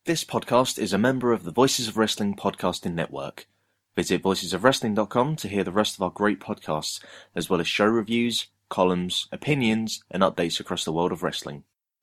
This podcast is a member of the Voices of Wrestling podcasting network. Visit voicesofwrestling.com to hear the rest of our great podcasts, as well as show reviews, columns, opinions, and updates across the world of wrestling.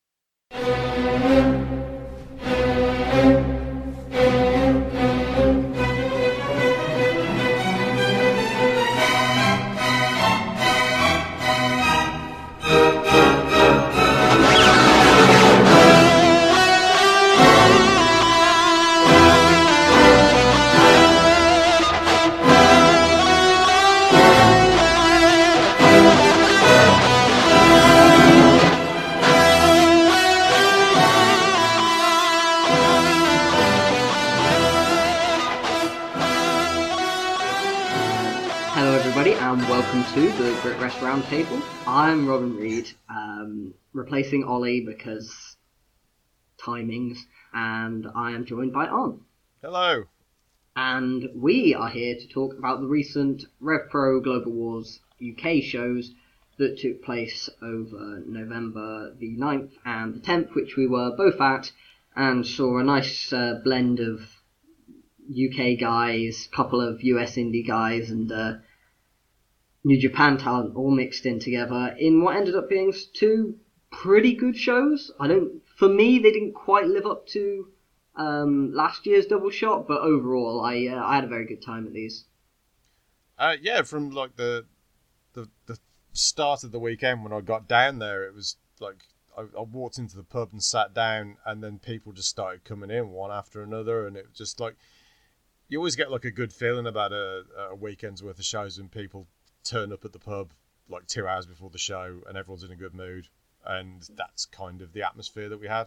Welcome to the Brit Rest Roundtable. I'm Robin Reed, replacing Ollie because timings, and I am joined by Arn. Hello. And we are here to talk about the recent RevPro Global Wars UK shows that took place over November the 9th and the 10th, which we were both at, and saw a nice blend of UK guys, couple of US indie guys, and New Japan talent all mixed in together in what ended up being two pretty good shows. For me, they didn't quite live up to last year's Double Shot, but overall, I had a very good time at these. From like the start of the weekend when I got down there, it was like I walked into the pub and sat down, and then people just started coming in one after another, and it was just like you always get like a good feeling about a weekend's worth of shows when people turn up at the pub like 2 hours before the show and everyone's in a good mood, and that's kind of the atmosphere that we had.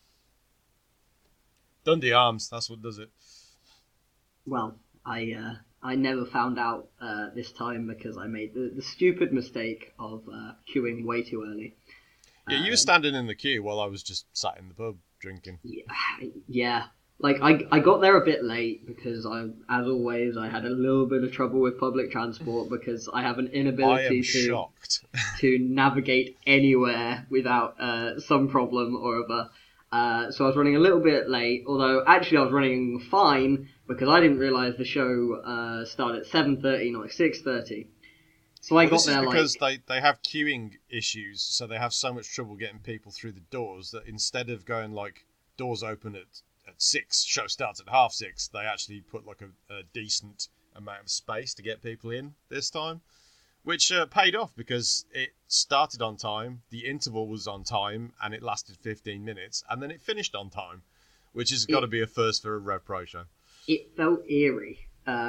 Dundee Arms, that's what does it. Well, I never found out this time because I made the stupid mistake of queuing way too early. Yeah, you were standing in the queue while I was just sat in the pub drinking. Yeah. Like, I got there a bit late because, as always, I had a little bit of trouble with public transport because I have an inability to navigate anywhere without some problem or other. So I was running a little bit late, although actually I was running fine because I didn't realise the show started at 7:30, not 6:30. So I got there because they have queuing issues, so they have so much trouble getting people through the doors that instead of going like doors open at 6, show starts at 6:30, they actually put like a decent amount of space to get people in this time, which paid off because it started on time, the interval was on time, and it lasted 15 minutes, and then it finished on time, which has got to be a first for a RevPro show. It felt eerie.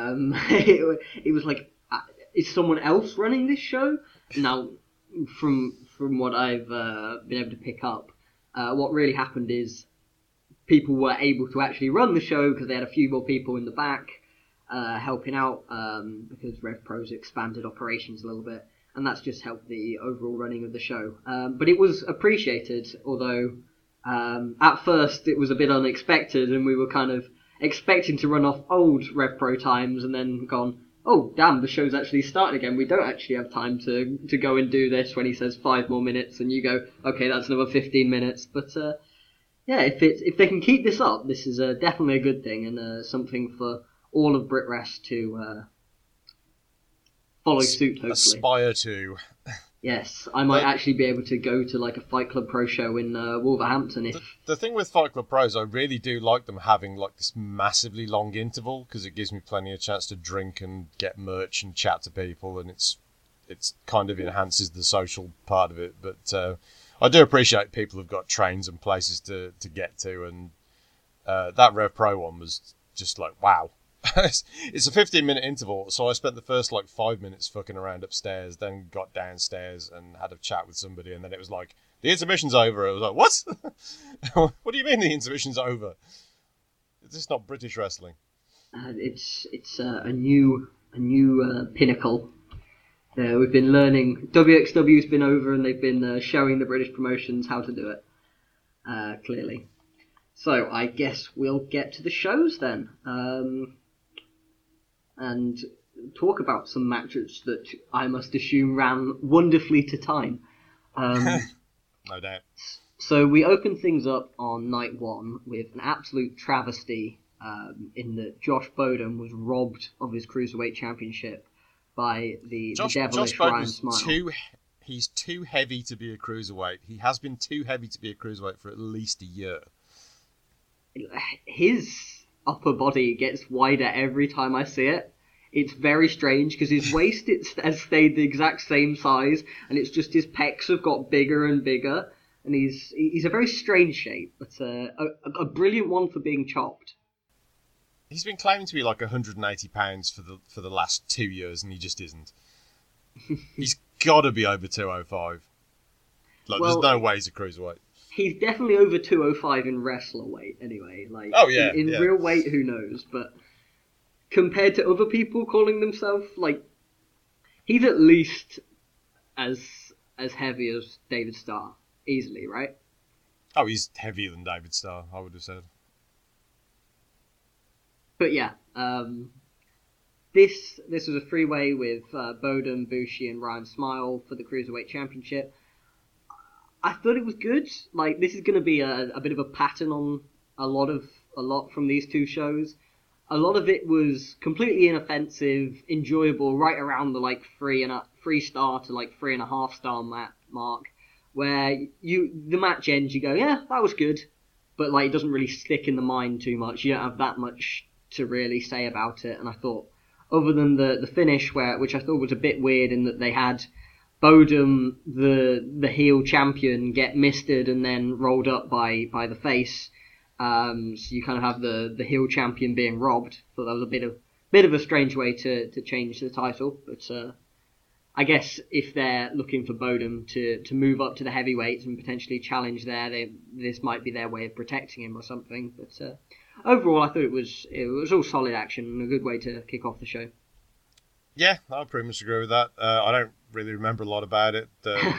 It was like, is someone else running this show? Now, from what I've been able to pick up, what really happened is people were able to actually run the show because they had a few more people in the back helping out because RevPro's expanded operations a little bit, and that's just helped the overall running of the show. But it was appreciated, although at first it was a bit unexpected, and we were kind of expecting to run off old RevPro times and then gone, oh damn, the show's actually starting again. We don't actually have time to go and do this when he says 5 more minutes, and you go, okay, that's another 15 minutes. But yeah, if they can keep this up, this is definitely a good thing, and something for all of BritRest to follow suit, hopefully. Aspire to. Yes, I might actually be able to go to like a Fight Club Pro show in Wolverhampton if... The thing with Fight Club Pros, I really do like them having like this massively long interval because it gives me plenty of chance to drink and get merch and chat to people, and it's kind of enhances the social part of it, but... I do appreciate people have got trains and places to get to, and that RevPro one was just like, wow. It's a 15-minute interval, so I spent the first like 5 minutes fucking around upstairs, then got downstairs and had a chat with somebody, and then it was like, the intermission's over. I was like, what? What do you mean the intermission's over? Is this not British wrestling? It's a new pinnacle. We've been learning. WXW's been over and they've been showing the British promotions how to do it, clearly. So I guess we'll get to the shows then, and talk about some matches that I must assume ran wonderfully to time. No doubt. So we opened things up on night one with an absolute travesty in that Josh Bowden was robbed of his Cruiserweight Championship by the devilish Josh Ryan Smile. He's too heavy to be a Cruiserweight. He has been too heavy to be a Cruiserweight for at least a year. His upper body gets wider every time I see it. It's very strange because his waist has stayed the exact same size, and it's just his pecs have got bigger and bigger, and he's a very strange shape, but a brilliant one for being chopped. He's been claiming to be like 180 pounds for the last 2 years, and he just isn't. He's got to be over 205. Like, there's no way he's a Cruiserweight. He's definitely over 205 in wrestler weight, anyway. Like, oh yeah, in real weight, who knows? But compared to other people calling themselves, like, he's at least as heavy as David Starr, easily, right? Oh, he's heavier than David Starr, I would have said. But yeah, this was a three-way with Bowden, Bushi, and Ryan Smile for the Cruiserweight Championship. I thought it was good. Like, this is going to be a bit of a pattern on a lot from these two shows. A lot of it was completely inoffensive, enjoyable, right around the like 3-star to like 3.5-star mark, where the match ends, you go, yeah, that was good, but like it doesn't really stick in the mind too much. You don't have that much to really say about it. And I thought, other than the finish, which I thought was a bit weird in that they had Bowden, the heel champion, get misted and then rolled up by the face. So you kind of have the heel champion being robbed. Thought that was a bit of a strange way to change the title, but I guess if they're looking for Bowden to move up to the heavyweights and potentially challenge there, this might be their way of protecting him or something. But overall, I thought it was all solid action and a good way to kick off the show. Yeah, I pretty much agree with that. I don't really remember a lot about it.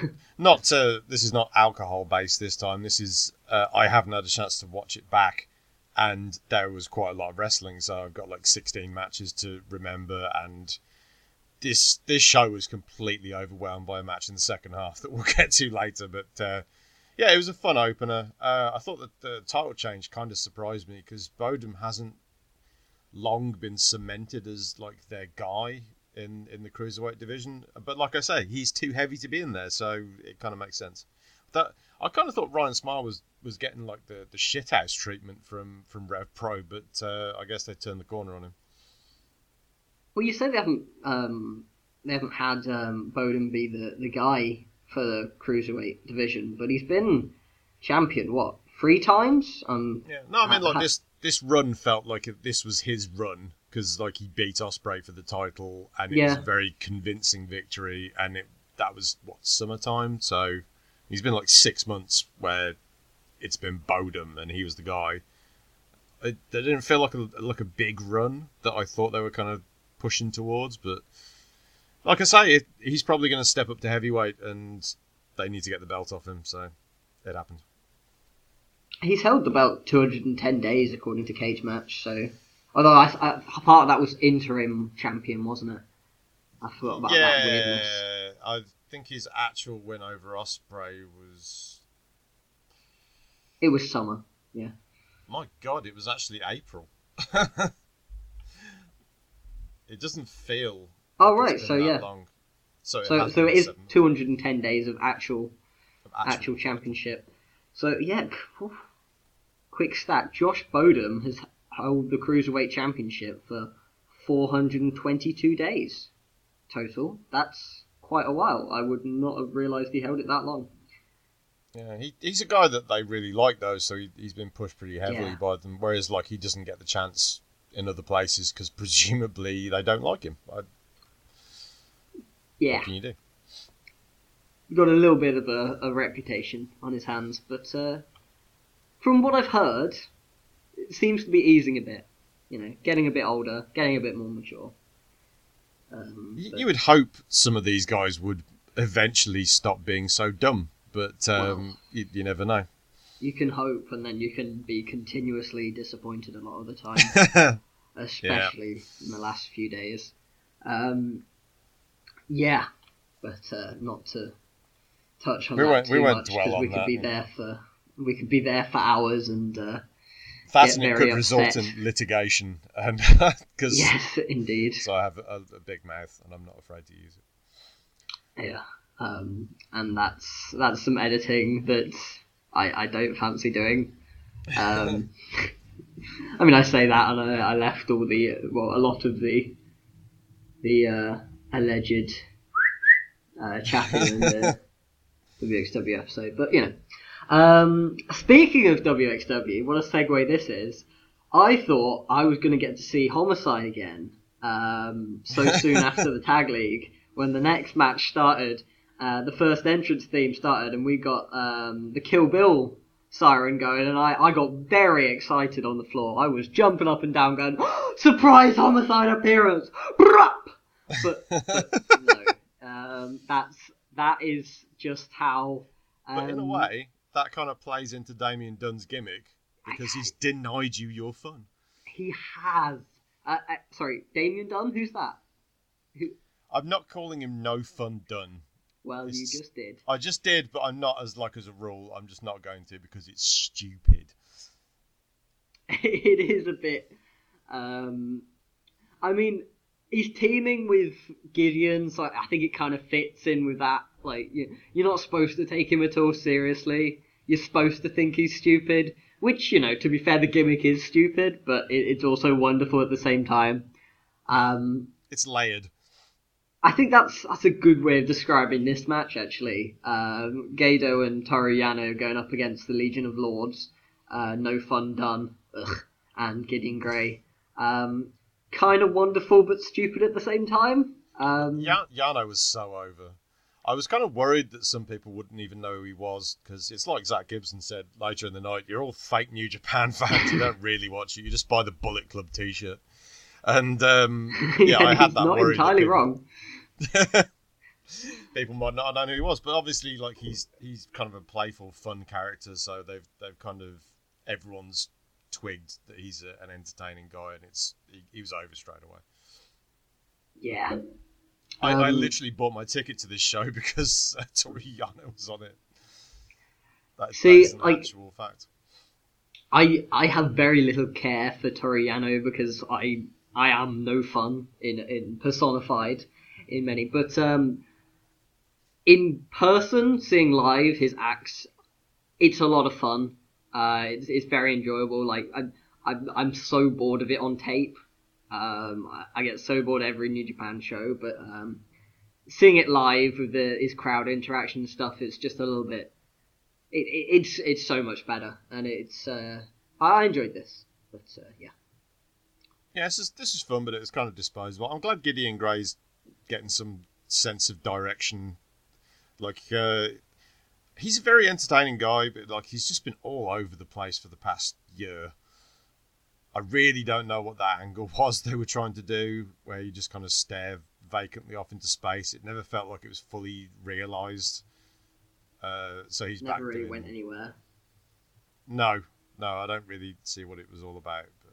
This is not alcohol based this time. This is I haven't had a chance to watch it back, and there was quite a lot of wrestling, so I've got like 16 matches to remember, and this show was completely overwhelmed by a match in the second half that we'll get to later. But yeah, it was a fun opener. I thought that the title change kind of surprised me because Bowden hasn't long been cemented as like their guy in the Cruiserweight division, but like I say, he's too heavy to be in there, so it kind of makes sense. I kind of thought Ryan Smile was getting like the shithouse treatment from Rev Pro, but I guess they turned the corner on him. Well, you said they haven't had Bowden be the guy for the Cruiserweight division, but he's been champion 3 times? Yeah, no, I mean like this run felt like this was his run. Because like he beat Ospreay for the title, and it was a very convincing victory, and that was summertime, so he's been like 6 months where it's been Bowden and he was the guy. They didn't feel like a big run that I thought they were kind of pushing towards, but like I say, he's probably going to step up to heavyweight, and they need to get the belt off him, so it happened. He's held the belt 210 days according to Cage Match, so. Although I part of that was interim champion, wasn't it? I forgot about that weirdness. Yeah, I think his actual win over Ospreay was... It was summer, yeah. My God, it was actually April. It doesn't feel... Oh, right, so yeah. Long. So it is 210 days of actual championship. So, yeah, quick stat. Josh Bowden has held the Cruiserweight Championship for 422 days total. That's quite a while. I would not have realised he held it that long. Yeah, he's a guy that they really like, though, so he's been pushed pretty heavily by them, whereas like he doesn't get the chance in other places because presumably they don't like him. What can you do? He's got a little bit of a reputation on his hands, but from what I've heard, it seems to be easing a bit, getting a bit older, getting a bit more mature. You would hope some of these guys would eventually stop being so dumb, but you never know. You can hope, and then you can be continuously disappointed a lot of the time, especially in the last few days. But not to touch on that too much, because we could be there for we could be there for hours and that get and it very could result upset. in litigation, and because Yes, indeed. so I have a big mouth and I'm not afraid to use it. Yeah, and that's some editing that I don't fancy doing. I mean, I say that, and I left all a lot of the alleged chatting in the WXW episode. But speaking of WXW, what a segue this is. I thought I was going to get to see Homicide again so soon after the Tag League when the next match started. The first entrance theme started, and we got the Kill Bill siren going, and I got very excited on the floor. I was jumping up and down going, surprise Homicide appearance! But no, that is just how... But in a way, that kind of plays into Damien Dunn's gimmick, because he's denied you your fun. He has. Sorry, Damien Dunn? Who's that? I'm not calling him No Fun Dunn. Well, you just did. I just did, but I'm not as a rule. I'm just not going to because it's stupid. It is a bit. I mean, he's teaming with Gideon, so I think it kind of fits in with that. Like, you're not supposed to take him at all seriously. You're supposed to think he's stupid, which, to be fair, the gimmick is stupid, but it's also wonderful at the same time. It's layered. I think that's a good way of describing this match, actually. Gedo and Toru Yano going up against the Legion of Lords. No Fun Done. And Gideon Grey. Kind of wonderful but stupid at the same time. Yano was so over. I was kind of worried that some people wouldn't even know who he was, because it's like Zach Gibson said later in the night, you're all fake New Japan fans, you don't really watch it, you just buy the Bullet Club t-shirt. And I had that worry. Not entirely wrong. People might not have known who he was, but obviously, like, he's kind of a playful, fun character, so they've kind of, everyone's twigged that he's an entertaining guy, and he was over straight away. Yeah. I literally bought my ticket to this show because Toru Yano was on it. That's an actual fact. I have very little care for Toru Yano because I am No Fun in personified in many, but in person, seeing live his acts, it's a lot of fun. It's very enjoyable. Like I'm so bored of it on tape. I get so bored every New Japan show, but seeing it live with his crowd interaction stuff, it's just a little bit. It's so much better, and I enjoyed this, but yeah. Yeah, this is fun, but it's kind of disposable. I'm glad Gideon Gray's getting some sense of direction. Like, he's a very entertaining guy, but like he's just been all over the place for the past year. I really don't know what that angle was they were trying to do, where you just kind of stare vacantly off into space. It never felt like it was fully realised. So he's never back really doing... went anywhere. No, I don't really see what it was all about. But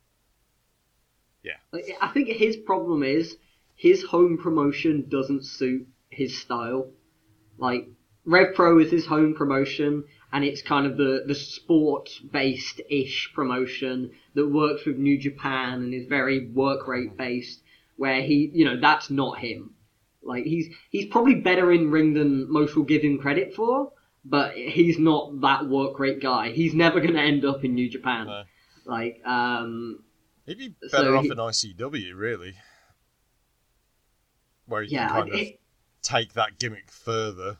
yeah, I think his problem is his home promotion doesn't suit his style. Like, Rev Pro is his home promotion, and it's kind of the sport-based-ish promotion that works with New Japan and is very work rate-based, where that's not him. Like, he's probably better in ring than most will give him credit for, but he's not that work rate guy. He's never going to end up in New Japan. No. Like, he'd be better off in ICW, really, where you can kind of take that gimmick further.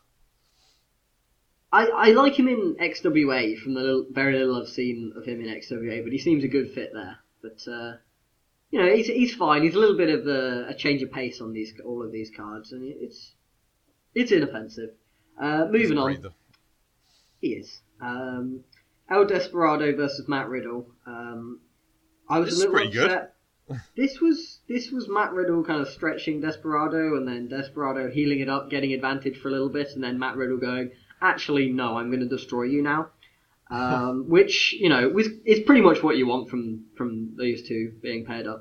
I like him in XWA from the very little I've seen of him in XWA, but he seems a good fit there. But he's fine. He's a little bit of a change of pace on all of these cards, and it's inoffensive. Moving on, he is El Desperado versus Matt Riddle. I was a little upset. This was Matt Riddle kind of stretching Desperado, and then Desperado healing it up, getting advantage for a little bit, and then Matt Riddle going, actually, no, I'm going to destroy you now. Which, is pretty much what you want from these two being paired up.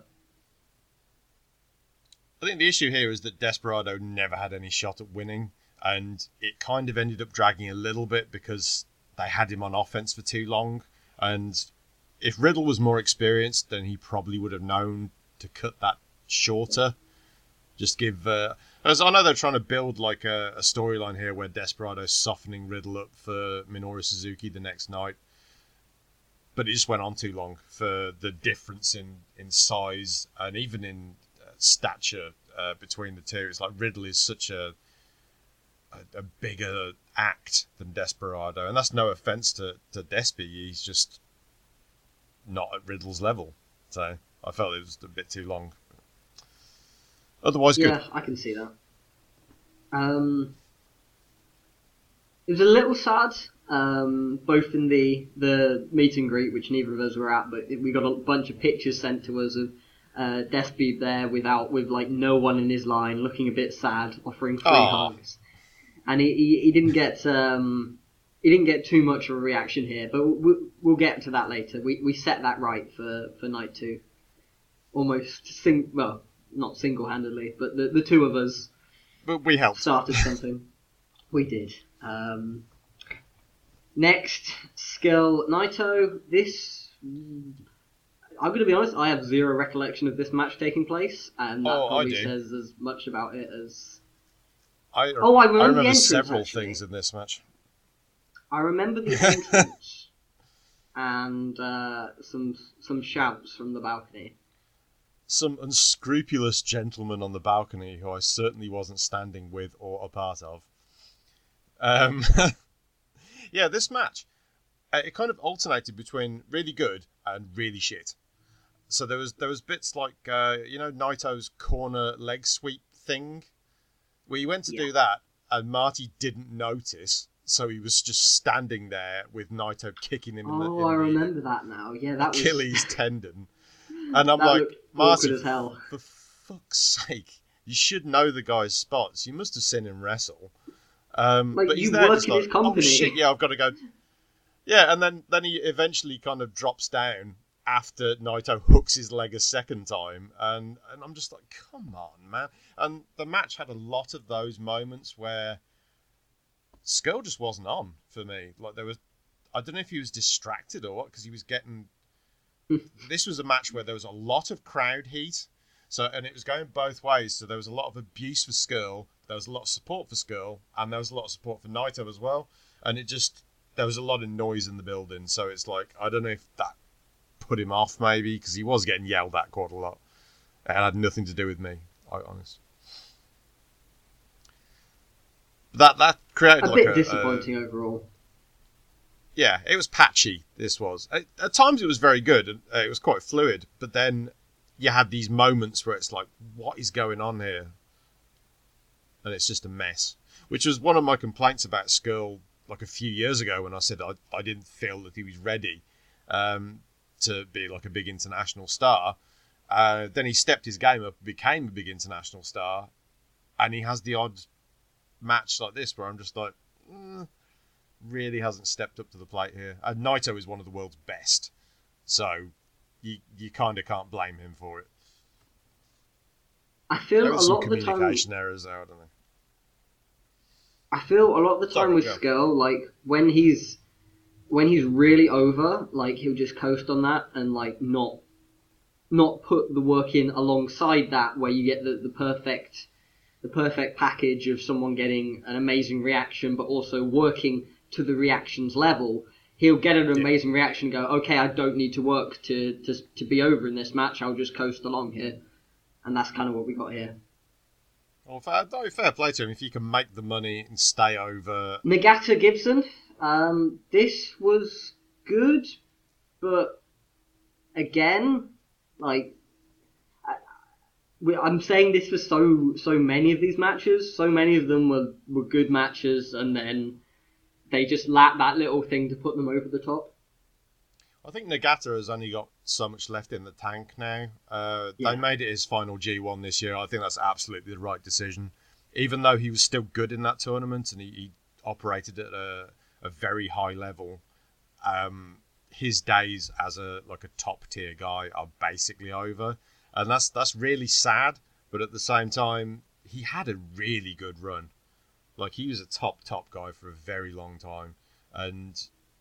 I think the issue here is that Desperado never had any shot at winning, and it kind of ended up dragging a little bit because they had him on offense for too long. And if Riddle was more experienced, then he probably would have known to cut that shorter. Just give... as I know they're trying to build like a storyline here where Desperado's softening Riddle up for Minoru Suzuki the next night. But it just went on too long for the difference in size and even in stature between the two. It's like Riddle is such a bigger act than Desperado. And that's no offense to Despy. He's just not at Riddle's level. So I felt it was a bit too long. Otherwise, good. Yeah, I can see that. It was a little sad, both in the meet and greet, which neither of us were at, but we got a bunch of pictures sent to us of Despy there with like no one in his line, looking a bit sad, offering free hugs, and he didn't get too much of a reaction here, but we'll get to that later. We set that right for night 2, almost not single-handedly, but the two of us. But we helped. Started something. We did. Next, Skill Naito. This, I'm going to be honest, I have zero recollection of this match taking place, and that probably says as much about it as... I remember the entrance, several actually. things in this match. I remember the entrance and some shouts from the balcony. Some unscrupulous gentleman on the balcony who I certainly wasn't standing with or a part of. Yeah, this match, it kind of alternated between really good and really shit. So there was bits like Naito's corner leg sweep thing, where he went to do that and Marty didn't notice, so he was just standing there with Naito kicking him in the I remember that now. Yeah, that Achilles tendon. And I'm that like, Marty, as hell. for fuck's sake, you should know the guy's spots. You must have seen him wrestle. But he's you there work just in like, his company. oh shit, yeah, I've got to go. Yeah, and then he eventually kind of drops down after Naito hooks his leg a second time, and I'm just like, come on, man. And the match had a lot of those moments where Skull just wasn't on for me. Like I don't know if he was distracted or what, because he was getting. This was a match where there was a lot of crowd heat, and it was going both ways. So there was a lot of abuse for Skull, there was a lot of support for Skull, and there was a lot of support for Naito as well. And there was a lot of noise in the building. So it's like, I don't know if that put him off maybe, because he was getting yelled at quite a lot. It had nothing to do with me, I'll be honest. That created a bit disappointing overall. Yeah, it was patchy, this was. At times it was very good, and it was quite fluid, but then you had these moments where it's like, what is going on here? And it's just a mess. Which was one of my complaints about Skull, like a few years ago, when I said I didn't feel that he was ready to be like a big international star. Then he stepped his game up, became a big international star, and he has the odd match like this where I'm just like... really hasn't stepped up to the plate here. And Naito is one of the world's best, so you kind of can't blame him for it. I feel there a was lot some of the time. Communication errors there, I don't know. I feel a lot of the time with Skull, like when he's really over, like he'll just coast on that and like not put the work in alongside that, where you get the perfect package of someone getting an amazing reaction, but also working to the reaction's level. He'll get an amazing reaction and go, okay, I don't need to work to be over in this match, I'll just coast along here. And that's kind of what we got here. Well, fair play to him if you can make the money and stay over. Nagata Gibson, this was good, but again, like, I'm saying this for so many of these matches. So many of them were good matches, and then they just lack that little thing to put them over the top. I think Nagata has only got so much left in the tank now. They made it his final G1 this year. I think that's absolutely the right decision. Even though he was still good in that tournament and he operated at a very high level, his days as a top tier guy are basically over. And that's really sad, but at the same time, he had a really good run. Like, he was a top guy for a very long time. And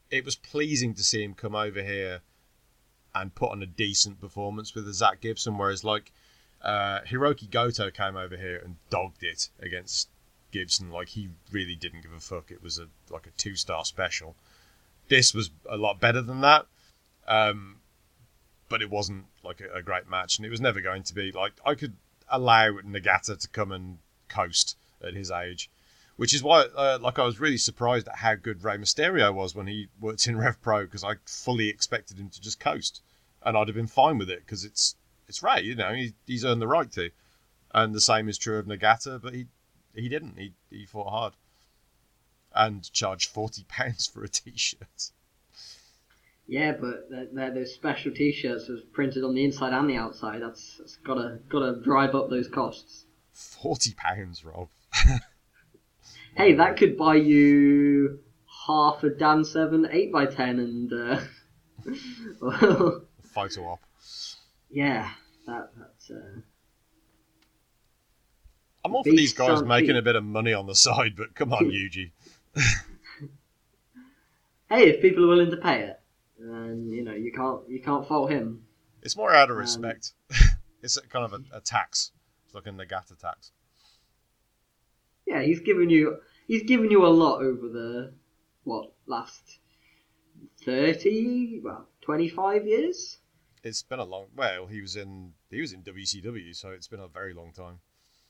it was pleasing to see him come over here and put on a decent performance with the Zach Gibson, whereas like Hiroki Goto came over here and dogged it against Gibson. Like, he really didn't give a fuck. It was a 2-star special. This was a lot better than that, but it wasn't like a great match, and it was never going to be. Like, I could allow Nagata to come and coast at his age, which is why I was really surprised at how good Rey Mysterio was when he worked in Rev Pro, because I fully expected him to just coast, and I'd have been fine with it, because it's Rey, you know, he's earned the right to. And the same is true of Nagata, but he didn't. He fought hard and charged £40 for a t-shirt. Yeah, but those special t-shirts was printed on the inside and the outside. That's gotta drive up those costs. £40, Rob. Hey, that could buy you half a Dan 7 8x10 and well, Photo op. Yeah, that's. I'm all for these guys making a bit of money on the side, but come on, Yuji. Hey, if people are willing to pay it, then you can't fault him. It's more out of respect. It's kind of a tax. It's like a Nagata tax. Yeah, he's given you a lot over the last 25 years. It's been a long. Well, he was in WCW, so it's been a very long time.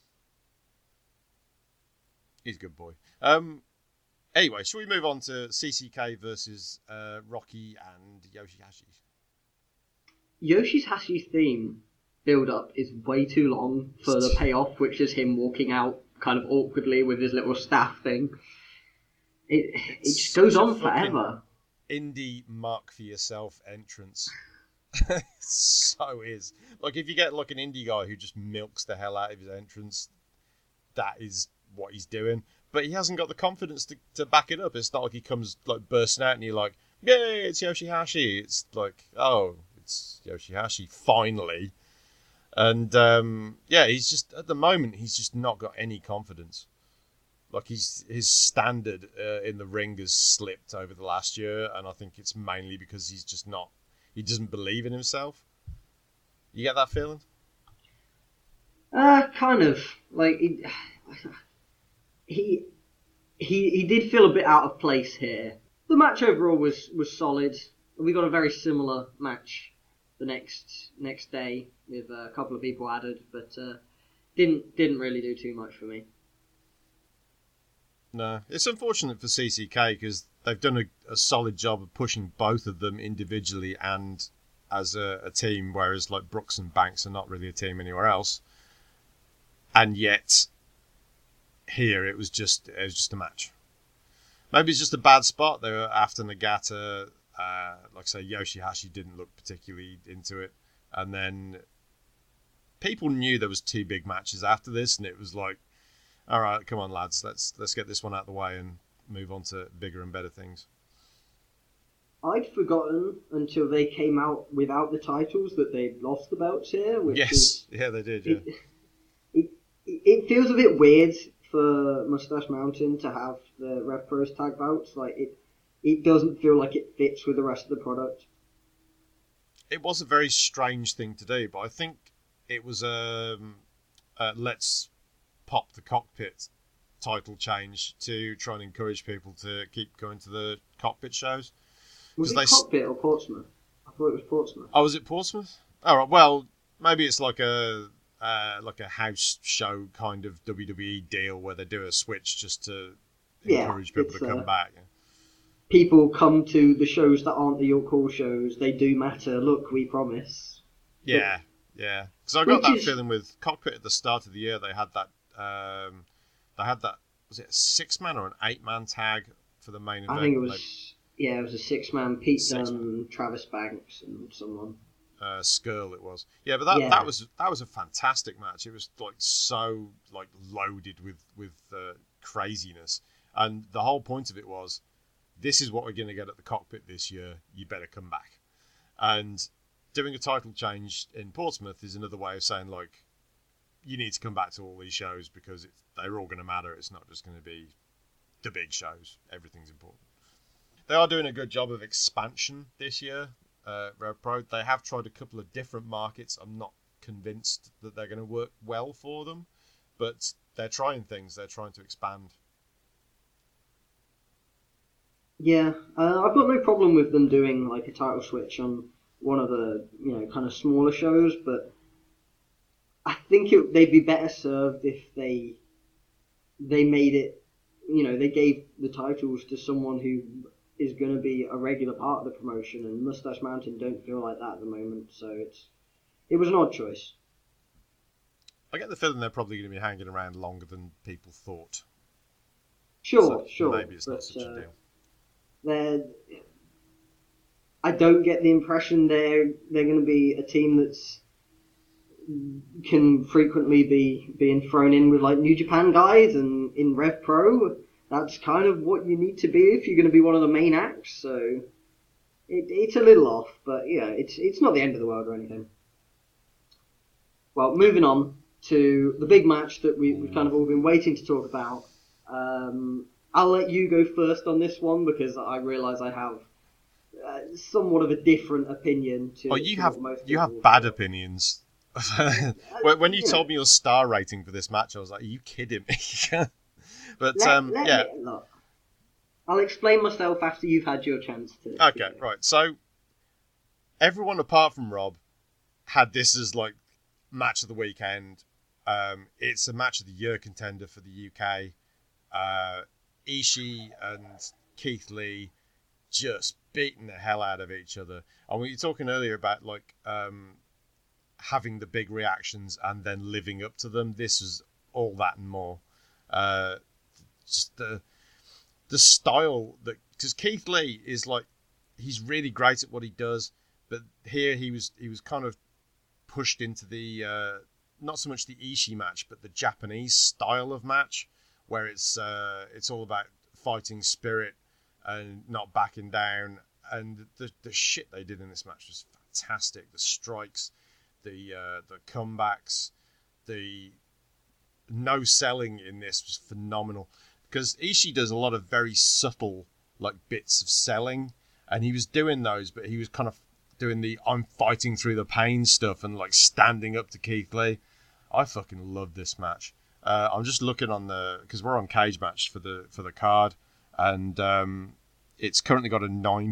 He's a good boy. Anyway, shall we move on to CCK versus Rocky and Yoshihashi? Yoshihashi's theme build-up is way too long for the payoff, which is him walking out kind of awkwardly with his little staff thing. It just goes on forever. Indie mark for yourself entrance. So is. Like, if you get like an indie guy who just milks the hell out of his entrance, that is what he's doing. But he hasn't got the confidence to back it up. It's not like he comes like bursting out and you're like, yay, it's Yoshihashi. It's like, oh, it's Yoshihashi, finally. And he's just, at the moment, he's just not got any confidence. Like, his standard in the ring has slipped over the last year, and I think it's mainly because he's just not, he doesn't believe in himself. You get that feeling? Kind of. Like, he did feel a bit out of place here. The match overall was solid. We got a very similar match the next day with a couple of people added, but didn't really do too much for me. No, it's unfortunate for CCK because they've done a solid job of pushing both of them individually and as a team, whereas like Brooks and Banks are not really a team anywhere else. And yet, here it was just a match. Maybe it's just a bad spot. They were after Nagata. Like I say, Yoshihashi didn't look particularly into it, and then people knew there was 2 big matches after this, and it was like, all right, come on, lads, let's get this one out of the way and move on to bigger and better things. I'd forgotten until they came out without the titles that they'd lost the belts here. Yeah, they did. Yeah. It feels a bit weird for Mustache Mountain to have the Rev Pro's tag belts. Like, it doesn't feel like it fits with the rest of the product. It was a very strange thing to do, but I think it was let's pop the cockpit title change to try and encourage people to keep going to the cockpit shows. Was it Cockpit or Portsmouth? I thought it was Portsmouth. Oh, was it Portsmouth? All right. Well, maybe it's like a house show kind of WWE deal where they do a switch just to encourage people to come back. People come to the shows that aren't the York Hall shows. They do matter. Look, we promise. Yeah. Because I got that feeling with Cockpit at the start of the year. They had that. Was it a 6-man or an 8-man tag for the main event? I think it was. Yeah, it was a 6-man. Pete Dunne, Travis Banks, and someone. Skrull it was. Yeah, but that was a fantastic match. It was like so like loaded with craziness, and the whole point of it was, this is what we're going to get at the Cockpit this year. You better come back. And doing a title change in Portsmouth is another way of saying, like, you need to come back to all these shows because they're all going to matter. It's not just going to be the big shows. Everything's important. They are doing a good job of expansion this year. Rev Pro. They have tried a couple of different markets. I'm not convinced that they're going to work well for them, but they're trying things. They're trying to expand. Yeah, I've got no problem with them doing like a title switch on one of the kind of smaller shows, but I think they'd be better served if they made it. They gave the titles to someone who is going to be a regular part of the promotion, and Mustache Mountain don't feel like that at the moment, so it was an odd choice. I get the feeling they're probably going to be hanging around longer than people thought. Sure. Maybe it's not such a deal. I don't get the impression they're going to be a team that's can frequently be being thrown in with like New Japan guys, and in Rev Pro, that's kind of what you need to be if you're going to be one of the main acts. So it's a little off, but yeah, it's not the end of the world or anything. Well, moving on to the big match that we've kind of all been waiting to talk about. I'll let you go first on this one because I realise I have somewhat of a different opinion to. Oh, you have bad opinions. When you told me your star rating for this match, I was like, "Are you kidding me?" But look, I'll explain myself after you've had your chance to. Okay, right. So everyone apart from Rob had this as like match of the weekend. It's a match of the year contender for the UK. Ishii and Keith Lee just beating the hell out of each other. And we were talking earlier about like having the big reactions and then living up to them. This was all that and more. Just the style that, because Keith Lee is like, he's really great at what he does, but here he was kind of pushed into the not so much the Ishii match, but the Japanese style of match, where it's all about fighting spirit and not backing down. And the shit they did in this match was fantastic. The strikes, the comebacks, the no selling in this was phenomenal. Because Ishii does a lot of very subtle like bits of selling, and he was doing those, but he was kind of doing the I'm fighting through the pain stuff and like standing up to Keith Lee. I fucking love this match. I'm just looking on because we're on Cage Match for the card, and it's currently got a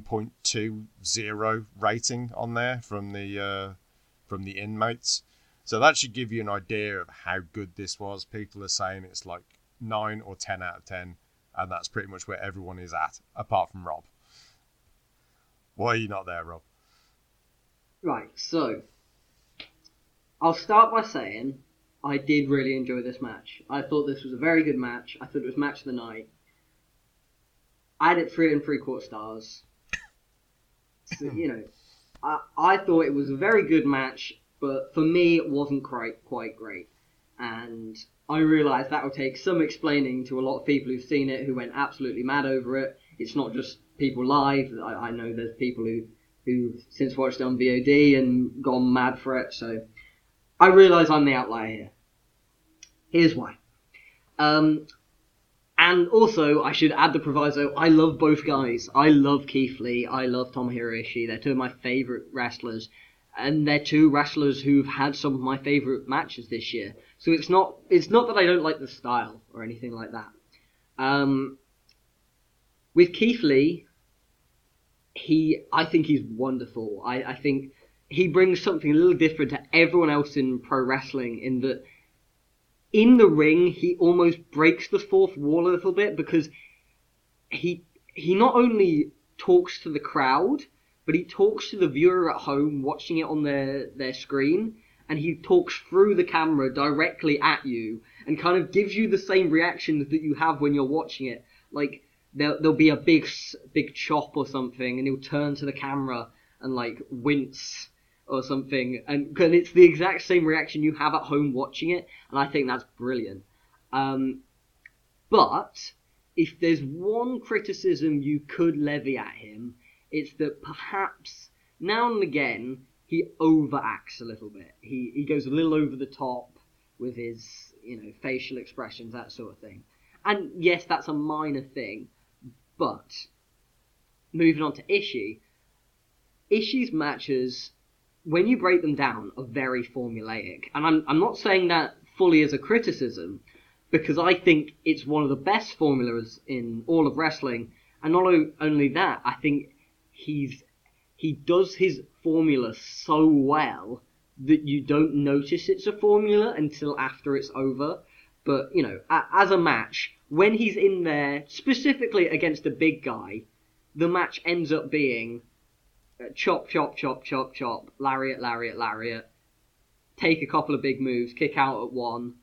9.20 rating on there from the inmates. So that should give you an idea of how good this was. People are saying it's like 9 or 10 out of 10, and that's pretty much where everyone is at, apart from Rob. Why are you not there, Rob? Right, so I'll start by saying I did really enjoy this match. I thought this was a very good match. I thought it was match of the night. I had it 3 3/4 stars. So, I thought it was a very good match, but for me it wasn't quite great. And I realise that will take some explaining to a lot of people who've seen it, who went absolutely mad over it. It's not just people live. I know there's people who've since watched it on VOD and gone mad for it, so I realise I'm the outlier here. Here's why. And also, I should add the proviso, I love both guys. I love Keith Lee, I love Tomohiro Ishii. They're two of my favourite wrestlers. And they're two wrestlers who've had some of my favourite matches this year. So it's not that I don't like the style or anything like that. With Keith Lee, I think he's wonderful. I think he brings something a little different to everyone else in pro wrestling, in that in the ring he almost breaks the fourth wall a little bit, because he not only talks to the crowd, but he talks to the viewer at home watching it on their screen, and he talks through the camera directly at you and kind of gives you the same reactions that you have when you're watching it. Like, there'll be a big chop or something, and he'll turn to the camera and like wince or something, and it's the exact same reaction you have at home watching it, and I think that's brilliant. But if there's one criticism you could levy at him, it's that perhaps now and again he overacts a little bit. He goes a little over the top with his facial expressions, that sort of thing. And yes, that's a minor thing, but moving on to Ishii. Ishii's matches, when you break them down, are very formulaic. And I'm not saying that fully as a criticism, because I think it's one of the best formulas in all of wrestling. And not only that, I think he does his formula so well that you don't notice it's a formula until after it's over. But, you know, as a match, when he's in there, specifically against a big guy, the match ends up being chop, chop, chop, chop, chop, lariat, lariat, lariat, take a couple of big moves, kick out at one,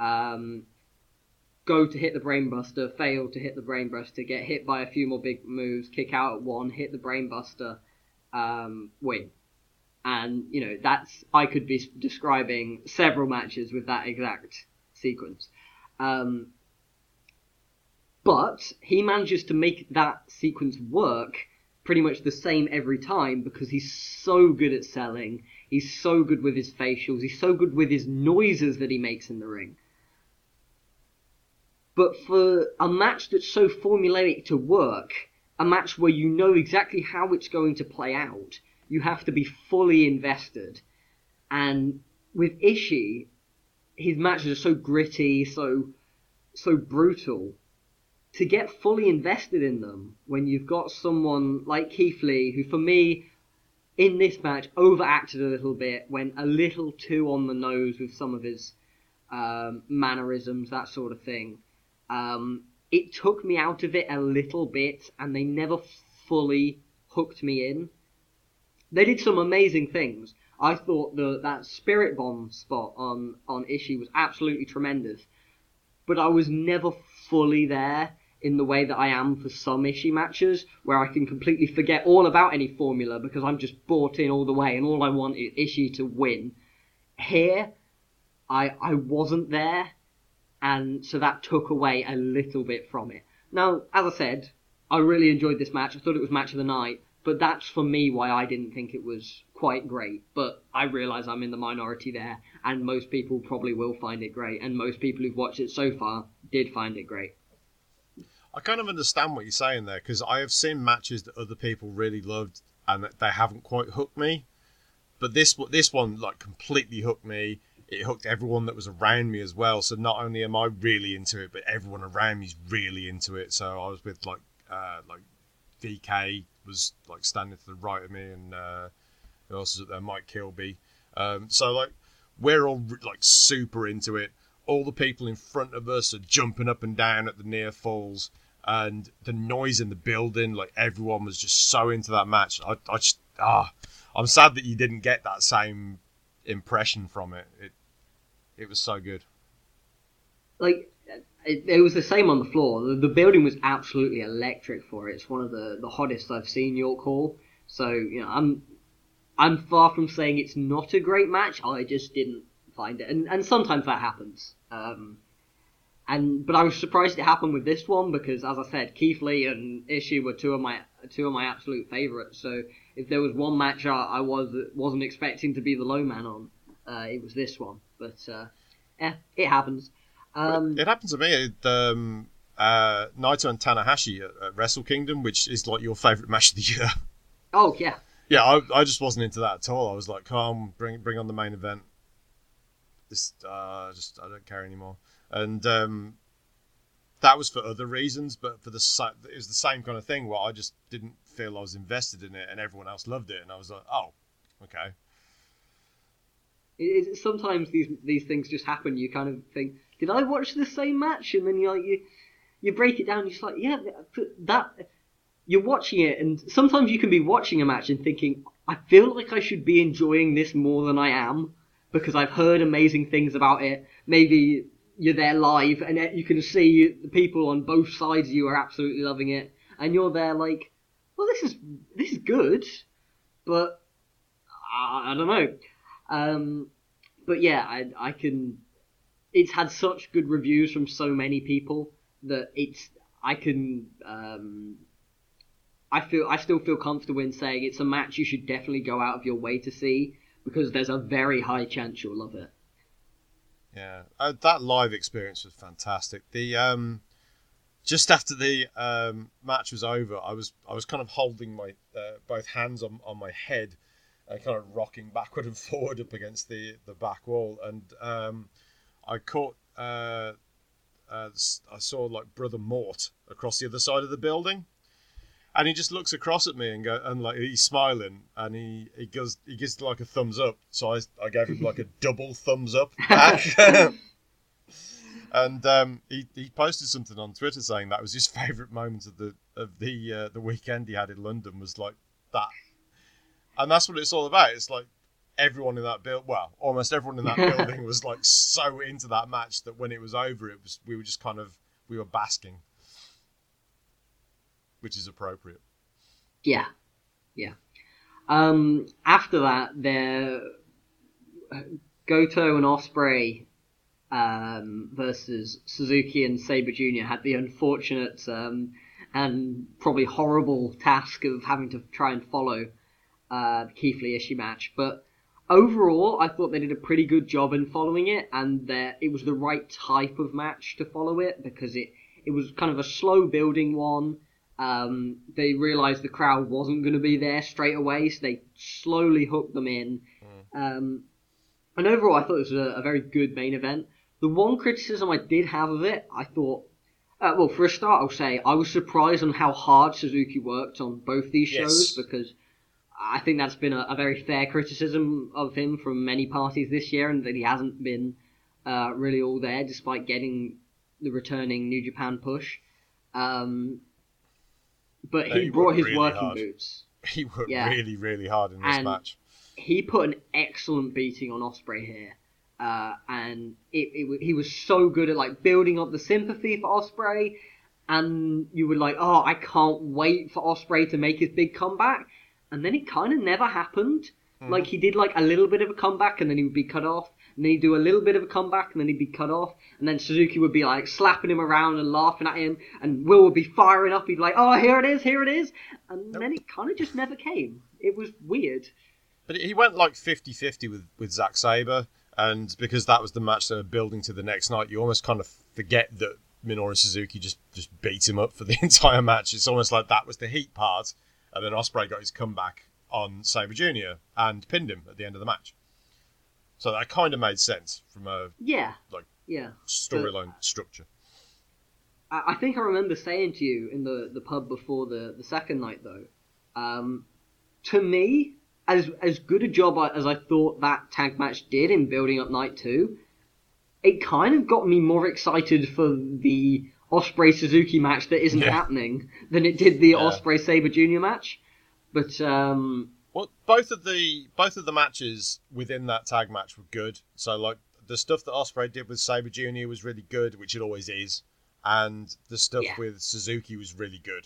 go to hit the brainbuster, fail to hit the brainbuster, get hit by a few more big moves, kick out at one, hit the brainbuster, win. And, you know, I could be describing several matches with that exact sequence. But he manages to make that sequence work pretty much the same every time because he's so good at selling, he's so good with his facials, he's so good with his noises that he makes in the ring. But for a match that's so formulaic to work, a match where you know exactly how it's going to play out, you have to be fully invested. And with Ishii, his matches are so gritty, so brutal. To get fully invested in them when you've got someone like Keith Lee, who for me, in this match, overacted a little bit, went a little too on the nose with some of his mannerisms, that sort of thing. It took me out of it a little bit, and they never fully hooked me in. They did some amazing things. I thought that Spirit Bomb spot on Ishii was absolutely tremendous, but I was never fully there in the way that I am for some Ishii matches, where I can completely forget all about any formula because I'm just bought in all the way and all I want is Ishii to win. Here, I wasn't there, and so that took away a little bit from it. Now, as I said, I really enjoyed this match. I thought it was match of the night, but that's for me why I didn't think it was quite great. But I realise I'm in the minority there, and most people probably will find it great, and most people who've watched it so far did find it great. I kind of understand what you're saying there, because I have seen matches that other people really loved and that they haven't quite hooked me. But this one like completely hooked me. It hooked everyone that was around me as well. So not only am I really into it, but everyone around me is really into it. So I was with like VK was like standing to the right of me, and who else is up there? Mike Kilby. So like we're all like super into it. All the people in front of us are jumping up and down at the near falls, and the noise in the building, like everyone was just so into that match. I'm sad that you didn't get that same impression from it. It was so good. Like, it was the same on the floor. The building was absolutely electric for it. It's one of the hottest I've seen York Hall. So, you know, I'm far from saying it's not a great match. I just didn't find it, and sometimes that happens. But I was surprised it happened with this one because, as I said, Keith Lee and Ishii were two of my absolute favourites. So if there was one match I wasn't expecting to be the low man on, it was this one. But it happens. It happened to me at Naito and Tanahashi at Wrestle Kingdom, which is like your favourite match of the year. Oh yeah. Yeah, I just wasn't into that at all. I was like, come bring on the main event. This I don't care anymore. And that was for other reasons, but it was the same kind of thing where I just didn't feel I was invested in it, and everyone else loved it, and I was like, oh, okay. Sometimes these things just happen. You kind of think, did I watch the same match? And then you break it down. And you're just like, yeah, that you're watching it, and sometimes you can be watching a match and thinking, I feel like I should be enjoying this more than I am because I've heard amazing things about it. Maybe you're there live and you can see the people on both sides of you are absolutely loving it, and you're there like, well, this is good, but I don't know. But yeah, I can. It's had such good reviews from so many people that I still feel comfortable in saying it's a match you should definitely go out of your way to see because there's a very high chance you'll love it. Yeah, that live experience was fantastic. The just after the match was over, I was kind of holding my both hands on my head, kind of rocking backward and forward up against the back wall, and I caught I saw like Brother Mort across the other side of the building, and he just looks across at me and like he's smiling, and he gives like a thumbs up. So I gave him like a double thumbs up back. And he posted something on Twitter saying that was his favourite moment of the weekend he had in London, was like that, and that's what it's all about. It's like everyone in that almost everyone in that building was like so into that match that when it was over, we were basking, which is appropriate. Yeah. After that, Goto and Ospreay versus Suzuki and Sabre Jr. had the unfortunate and probably horrible task of having to try and follow the Keith Lee Ishii match. But overall, I thought they did a pretty good job in following it, and that it was the right type of match to follow it, because it was kind of a slow building one. They realised the crowd wasn't going to be there straight away, so they slowly hooked them in. And overall, I thought it was a very good main event. The one criticism I did have of it, I thought, well, for a start, I'll say I was surprised on how hard Suzuki worked on both these shows, because I think that's been a very fair criticism of him from many parties this year, and that he hasn't been really all there despite getting the returning New Japan push. But he brought his really working boots. He worked really, really hard in this match. He put an excellent beating on Ospreay here. And he was so good at like building up the sympathy for Ospreay, and you were like, oh, I can't wait for Ospreay to make his big comeback. And then it kind of never happened. Like, he did like a little bit of a comeback, and then he would be cut off, and then he'd do a little bit of a comeback, and then he'd be cut off, and then Suzuki would be like slapping him around and laughing at him, and Will would be firing up. He'd be like, oh, here it is, and then it kind of just never came. It was weird. But he went like 50-50 with Zack Sabre. And because that was the match they were building to the next night, you almost kind of forget that Minoru Suzuki just beat him up for the entire match. It's almost like that was the heat part, and then Ospreay got his comeback on Sabre Jr. and pinned him at the end of the match. So that kind of made sense from a storyline structure. I think I remember saying to you in the pub before the second night, though, to me, as good a job as I thought that tag match did in building up night 2, it kind of got me more excited for the Ospreay Suzuki match that isn't happening than it did the Ospreay Sabre Jr. match. But well, both of the matches within that tag match were good. So like the stuff that Ospreay did with Sabre Jr. was really good, which it always is, and the stuff with Suzuki was really good.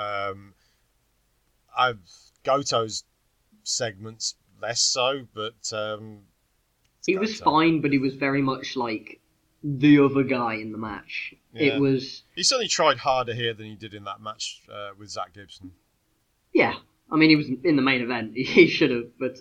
Goto's segments less so, but he was fine, but he was very much like the other guy in the match. He certainly tried harder here than he did in that match with Zach Gibson. Yeah, I mean, he was in the main event. He should have, but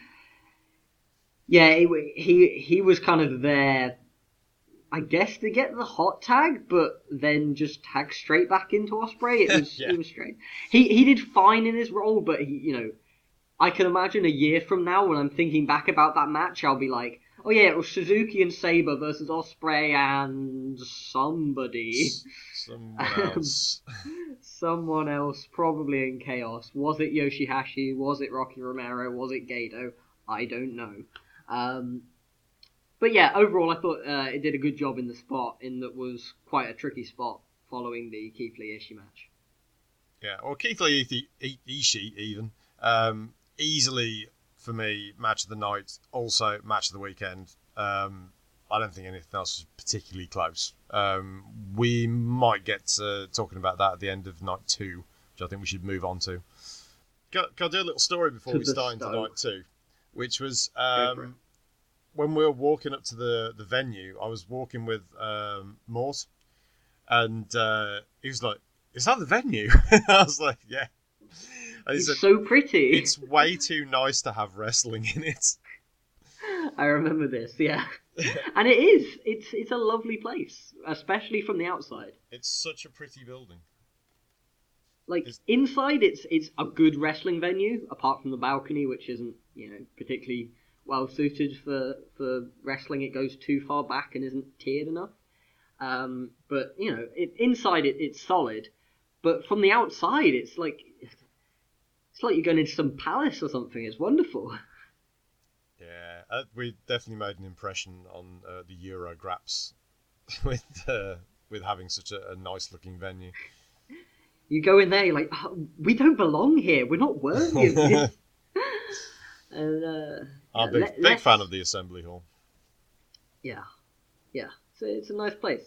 he was kind of there, I guess, to get the hot tag, but then just tag straight back into Ospreay. It was strange. He did fine in his role, but I can imagine a year from now when I'm thinking back about that match, I'll be like, oh yeah, it was Suzuki and Sabre versus Ospreay and somebody. Someone else. Someone else, probably in Chaos. Was it Yoshihashi? Was it Rocky Romero? Was it Gato? I don't know. But yeah, overall I thought it did a good job in the spot, in that was quite a tricky spot following the Keith Lee Ishii match. Yeah, or Keith Lee Ishii even. Easily, for me, match of the night, also match of the weekend. I don't think anything else is particularly close. We might get to talking about that at the end of night 2, which I think we should move on to. Can I do a little story before we start into night 2? Which was when we were walking up to the venue, I was walking with Mort, and he was like, "Is that the venue?" I was like, "Yeah." It's so pretty. It's way too nice to have wrestling in it. I remember this, yeah. And it is. It's a lovely place, especially from the outside. It's such a pretty building. Like, inside, it's a good wrestling venue, apart from the balcony, which isn't, particularly well suited for wrestling. It goes too far back and isn't tiered enough. But, inside it's solid. But from the outside, it's like you're going into some palace or something. It's wonderful. Yeah, we definitely made an impression on the Eurograps with having such a nice looking venue. You go in there, you're like, oh, we don't belong here. We're not worthy of this. And, I'm a big fan of the Assembly Hall. Yeah. So it's a nice place.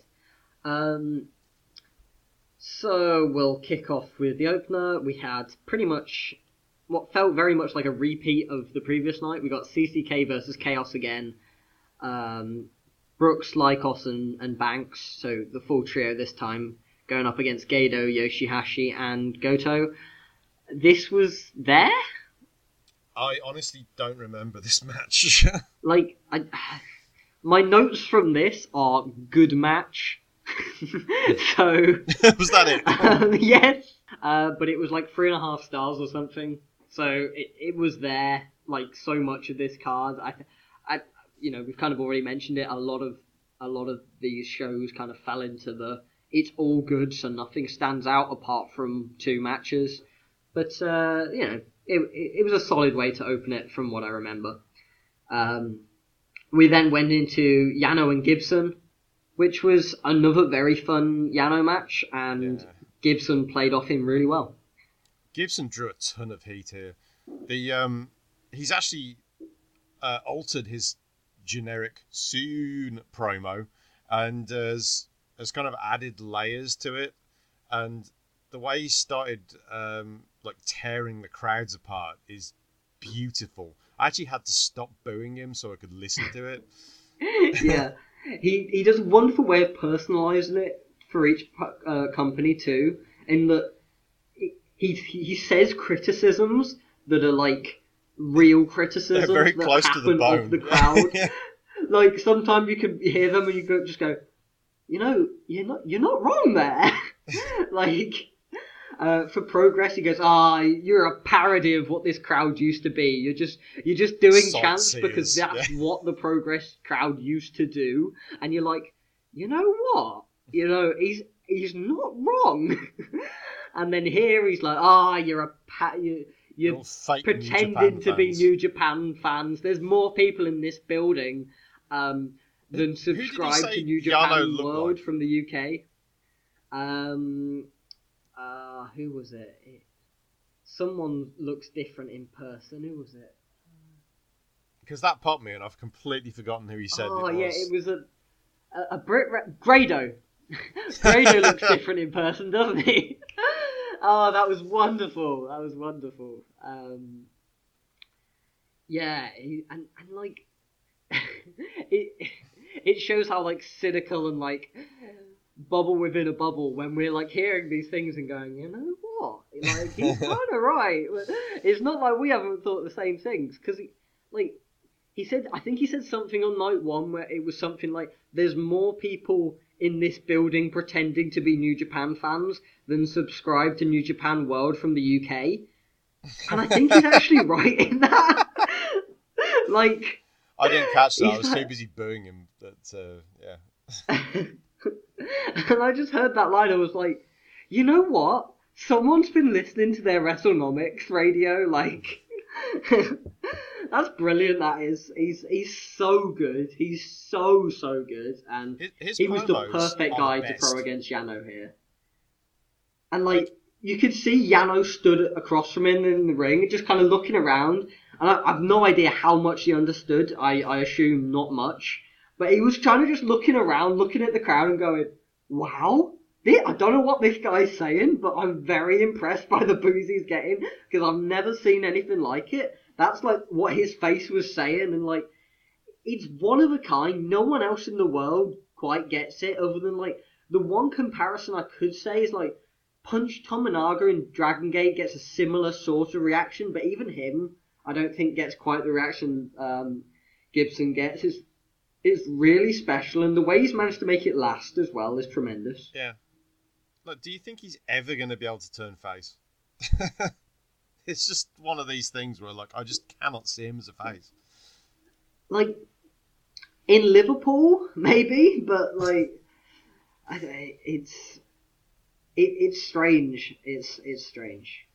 So we'll kick off with the opener. We had pretty much what felt very much like a repeat of the previous night. We got CCK versus Chaos again. Brooks, Lycos, and Banks, so the full trio this time, going up against Gedo, Yoshihashi, and Goto. This was there? I honestly don't remember this match. My notes from this are good match. So was that it? Yes, but it was like 3.5 stars or something. So it was there. Like so much of this card, we've kind of already mentioned it. A lot of these shows kind of fell into it's all good, so nothing stands out apart from 2 matches. But it was a solid way to open it from what I remember. We then went into Yano and Gibson, which was another very fun Yano match, and Gibson played off him really well. Gibson drew a ton of heat here. He's actually altered his generic soon promo and has kind of added layers to it. And the way he started tearing the crowds apart is beautiful. I actually had to stop booing him so I could listen to it. Yeah. He does a wonderful way of personalising it for each company too, in that he says criticisms that are like real criticisms very that close happen to the bone. of the crowd. Yeah. Like sometimes you can hear them and you just go, you're not wrong there. For Progress, he goes, you're a parody of what this crowd used to be. You're just doing chants because that's what the Progress crowd used to do. And you're like, you know what? He's not wrong. And then here he's like, you're pretending to be New Japan fans. There's more people in this building than subscribe to New Japan World from the UK. Who was it? Someone looks different in person. Who was it? Because that popped me and I've completely forgotten who he said it was. Oh, yeah, it was a Brit... Grado. Grado looks different in person, doesn't he? Oh, that was wonderful. It shows how, cynical and, bubble within a bubble when we're hearing these things and going, you know what? He's kind of right. It's not like we haven't thought the same things because he said, I think he said something on night 1 where it was something like, there's more people in this building pretending to be New Japan fans than subscribe to New Japan World from the UK. And I think he's actually right in that. I didn't catch that. I was too busy booing him. Yeah. And I just heard that line. I was like, you know what? Someone's been listening to their WrestleNomics radio. That's brilliant. That is. He's so good. He's so good. And he was the perfect guy to throw against Yano here. And you could see Yano stood across from him in the ring, just kind of looking around. And I've no idea how much he understood. I assume not much. But he was kind of just looking around, looking at the crowd and going, wow, I don't know what this guy's saying, but I'm very impressed by the boos he's getting because I've never seen anything like it. That's what his face was saying, and it's one of a kind. No one else in the world quite gets it other than the one comparison I could say is Punch Tominaga in Dragon Gate gets a similar sort of reaction, but even him I don't think gets quite the reaction Gibson gets is really special, and the way he's managed to make it last as well is tremendous. Yeah. Look, do you think he's ever going to be able to turn face? It's just one of these things where, like, I just cannot see him as a face. Like, in Liverpool, maybe, but, like, it's strange. It's strange.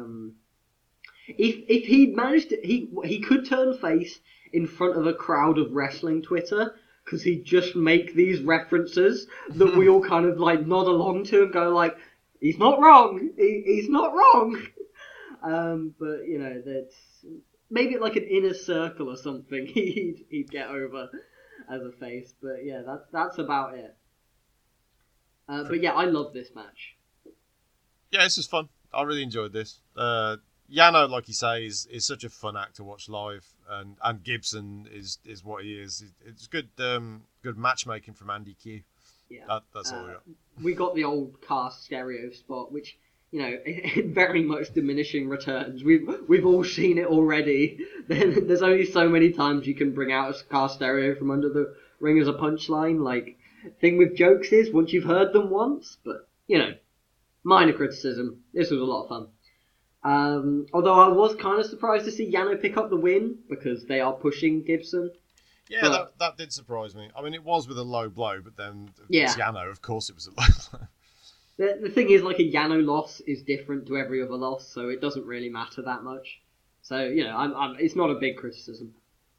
If he'd managed to, he could turn face in front of a crowd of wrestling Twitter, because he'd just make these references that we all kind of, like, nod along to and go, like, he's not wrong. He's not wrong. But, you know, that's maybe like an inner circle or something he'd get over as a face. But yeah, that's about it. But yeah, I love this match. Yeah, this is fun. I really enjoyed this. Yano, like you say, is such a fun act to watch live, and Gibson is what he is. It's good matchmaking from Andy Q. Yeah, that's all we got. We got the old cast stereo spot, which, you know, very much diminishing returns. We've all seen it already. There's only so many times you can bring out a cast stereo from under the ring as a punchline. Like, thing with jokes is once you've heard them once, but, you know, minor criticism. This was a lot of fun. Although I was kind of surprised to see Yano pick up the win, because they are pushing Gibson. Yeah, but that did surprise me. I mean, it was with a low blow, but then yeah. It's Yano, of course it was a low blow. The thing is, like, a Yano loss is different to every other loss, so it doesn't really matter that much. So, you know, it's not a big criticism.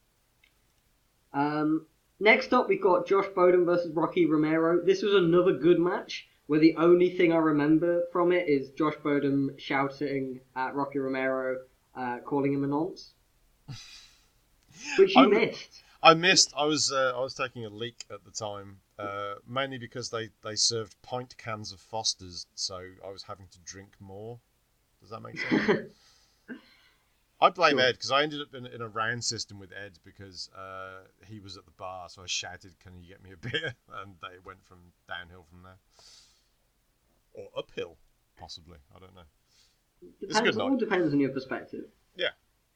Next up, we've got Josh Bowden versus Rocky Romero. This was another good match, where the only thing I remember from it is Josh Bowden shouting at Rocky Romero, calling him a nonce. Which you missed. I missed. I was taking a leak at the time, mainly because they served pint cans of Foster's, so I was having to drink more. Does that make sense? I blame Ed, because I ended up in a round system with Ed because he was at the bar, so I shouted, "Can you get me a beer?" And they went from downhill from there. Or uphill, possibly. I don't know. It all depends on your perspective. Yeah.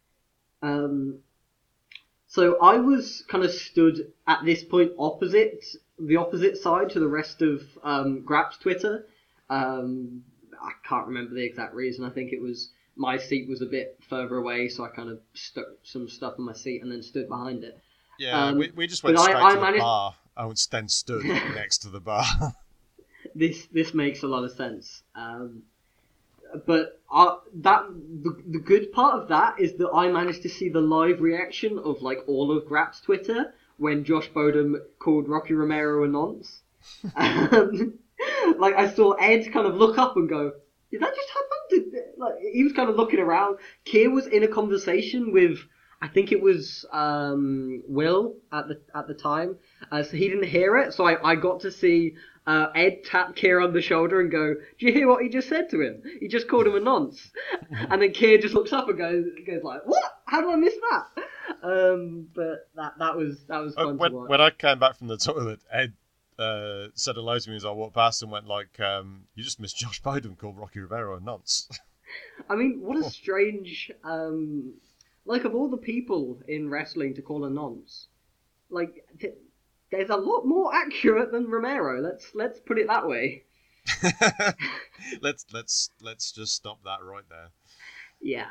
So I was kind of stood at this point the opposite side to the rest of Grap's Twitter. I can't remember the exact reason. I think it was my seat was a bit further away, so I kind of stuck some stuff in my seat and then stood behind it. Yeah, we just went straight to the bar. I then stood next to the bar. This makes a lot of sense. But the good part of that is that I managed to see the live reaction of, like, all of Grap's Twitter when Josh Bowden called Rocky Romero a nonce. Like, I saw Ed kind of look up and go, "Did that just happen?" Like, he was kind of looking around. Keir was in a conversation with, I think it was Will at the time, so he didn't hear it. So I got to see Ed tap Keir on the shoulder and go, "Do you hear what he just said to him? He just called him a nonce." And then Keir just looks up and goes like, "What? How did I miss that?" But that was fun to watch. When I came back from the toilet, Ed said hello to me as I walked past and went like, "You just missed Josh Bowden called Rocky Romero a nonce." I mean, what a strange, like, of all the people in wrestling to call a nonce, like, there's a lot more accurate than Romero. Let's put it that way. let's just stop that right there. Yeah.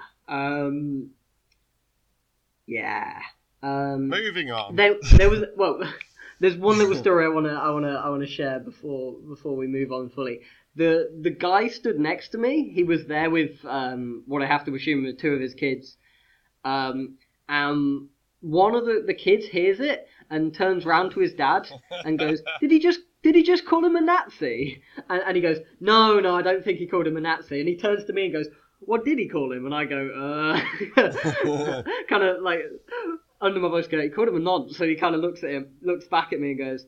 Yeah. Moving on. There was there's one little story I wanna share before we move on fully. The guy stood next to me. He was there with what I have to assume are two of his kids. One of the kids hears it and turns round to his dad and goes, Did he just call him a Nazi?" And he goes, No, I don't think he called him a Nazi. And he turns to me and goes, "What did he call him?" And I go, kind of like under my voice, he called him a nonce. So he kind of looks back at me and goes,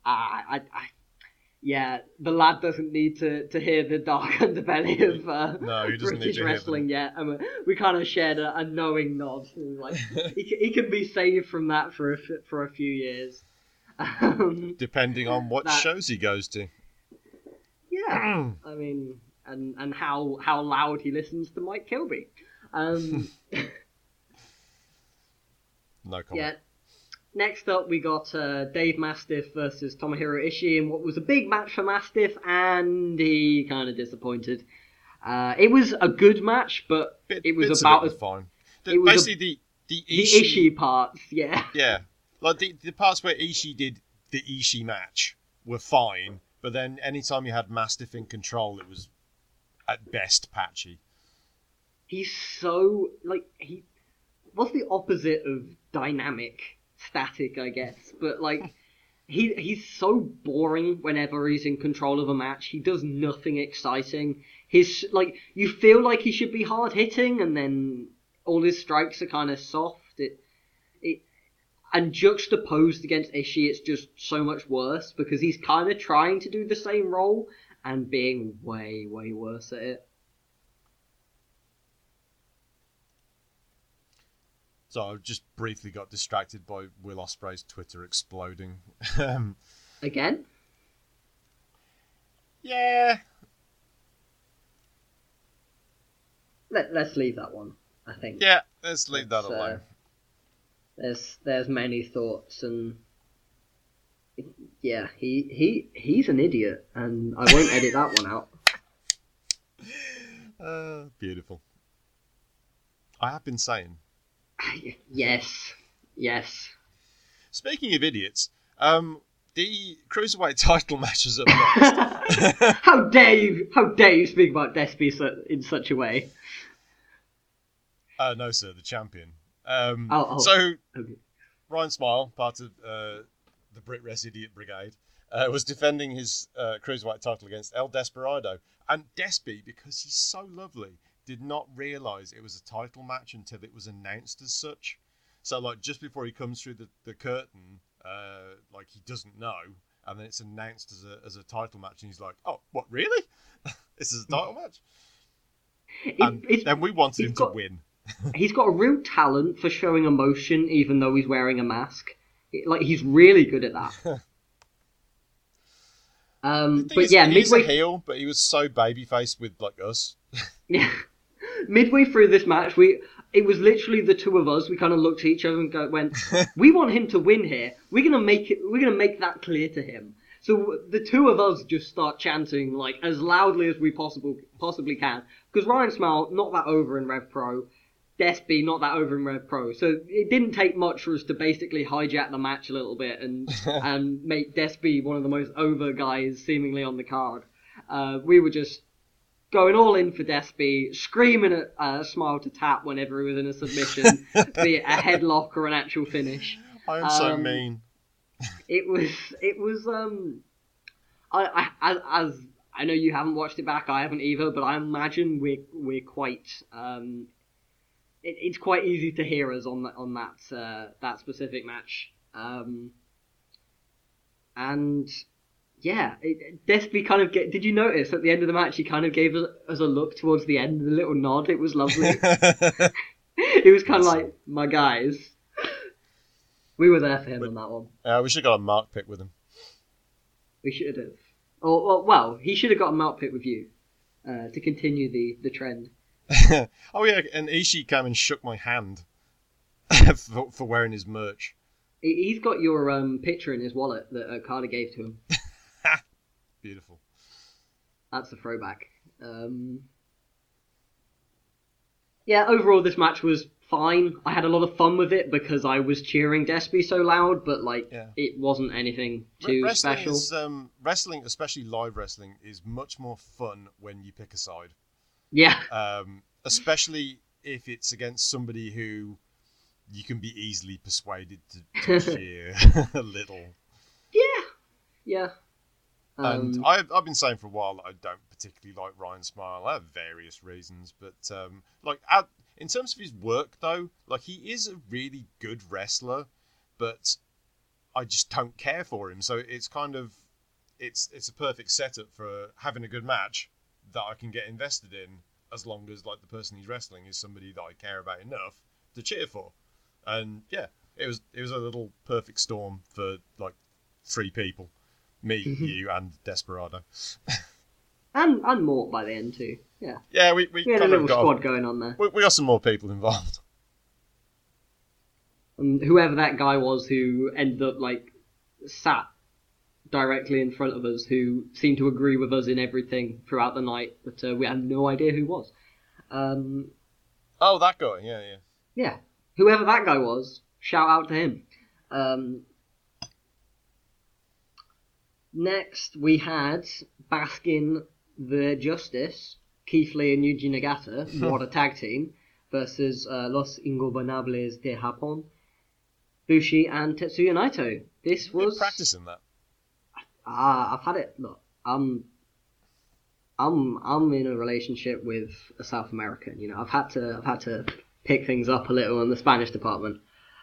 yeah, the lad doesn't need to hear the dark underbelly of no, he doesn't British need to wrestling yet. And we kind of shared a knowing nod. Like, he can be saved from that for a few years. Depending on what shows he goes to. Yeah, I mean, and how loud he listens to Mike Kilby. No comment. Yeah. Next up, we got Dave Mastiff versus Tomohiro Ishii in what was a big match for Mastiff, and he kind of disappointed. It was a good match, but it was about as fine. Basically, the Ishii parts, yeah. Yeah, like the parts where Ishii did the Ishii match were fine, but then anytime you had Mastiff in control, it was at best patchy. He's so what's the opposite of dynamic? Static, I guess, but he's so boring whenever he's in control of a match. He does nothing exciting. You feel like he should be hard hitting, and then all his strikes are kind of soft. And juxtaposed against Ishii, it's just so much worse because he's kind of trying to do the same role and being way, way worse at it. So I just briefly got distracted by Will Ospreay's Twitter exploding. Again? Yeah. Let's leave that one, I think. Yeah, let's leave that alone. There's many thoughts, and yeah, he's an idiot, and I won't edit that one out. Beautiful. I have been saying. Yes. Speaking of idiots, the Cruiserweight title match is up next. How dare you speak about Despy in such a way? No, sir, the champion. So, okay. Ryan Smile, part of the BritRes Idiot Brigade, was defending his Cruiserweight title against El Desperado. And Despy, because he's so lovely, did not realise it was a title match until it was announced as such. So, just before he comes through the curtain, he doesn't know, and then it's announced as a title match, and he's like, "Oh, what, really? This is a title match?" And we wanted him to win. He's got a real talent for showing emotion, even though he's wearing a mask. He's really good at that. But yeah, he's a heel, but he was so baby-faced with us. Yeah. Midway through this match, it was literally the two of us. We kind of looked at each other and went, "We want him to win here. We're gonna make that clear to him." So the two of us just start chanting as loudly as we possibly can, because Ryan Smile not that over in Rev Pro, Despy not that over in Rev Pro. So it didn't take much for us to basically hijack the match a little bit and make Despy one of the most over guys seemingly on the card. We were just going all in for Despy, screaming at Smile to tap whenever he was in a submission, be it a headlock or an actual finish. I am so mean. It was I know you haven't watched it back, I haven't either, but I imagine we're quite it's quite easy to hear us on that specific match. And yeah, Despy kind of did you notice at the end of the match he kind of gave us a look towards the end, a little nod? It was lovely. It was kind of like, my guys. We were there for him on that one. We should have got a mark pick with him. We should have. Well, he should have got a mark pick with you to continue the trend. Oh yeah, and Ishii came and shook my hand for wearing his merch. He's got your picture in his wallet that Carter gave to him. Beautiful. That's a throwback. Yeah, overall this match was fine. I had a lot of fun with it because I was cheering Despy so loud, but It wasn't anything too special. Wrestling, especially live wrestling, is much more fun when you pick a side. Yeah. Especially if it's against somebody who you can be easily persuaded to cheer a little. Yeah. And I've been saying for a while that I don't particularly like Ryan Smile. I have various reasons, but in terms of his work though, he is a really good wrestler, but I just don't care for him. So it's kind of it's a perfect setup for having a good match that I can get invested in, as long as the person he's wrestling is somebody that I care about enough to cheer for. And yeah, it was a little perfect storm for 3 people. Me, you, and Desperado. and Mort by the end too. Yeah. Yeah, we had a little squad going on there. We got some more people involved. And whoever that guy was who ended up like sat directly in front of us, who seemed to agree with us in everything throughout the night, but we had no idea who was. Oh, that guy. Yeah, yeah. Yeah, whoever that guy was, shout out to him. Next, we had Baskin the Justice, Keith Lee and Yuji Nagata, what a tag team, versus Los Ingobernables de Japón, Bushi and Tetsuya Naito. This was Good practicing that. I've had it. Look, I'm in a relationship with a South American. You know, I've had to pick things up a little in the Spanish department.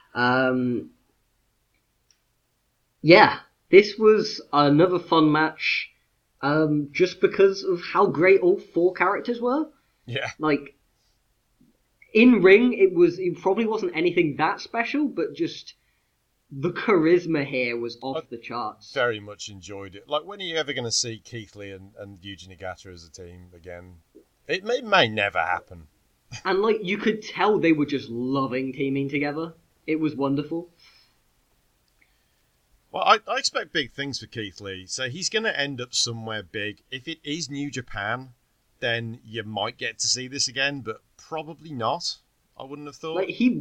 Yeah, this was another fun match. Just because of how great all four characters were. Yeah. Like, in ring, it probably wasn't anything that special, but just the charisma here was off the charts. Very much enjoyed it. Like, when are you ever going to see Keith Lee and Yuji Nagata as a team again? It may never happen. And, like, you could tell they were just loving teaming together. It was wonderful. Well, I expect big things for Keith Lee. So he's going to end up somewhere big. If it is New Japan, then you might get to see this again, but probably not. I wouldn't have thought. Like, he's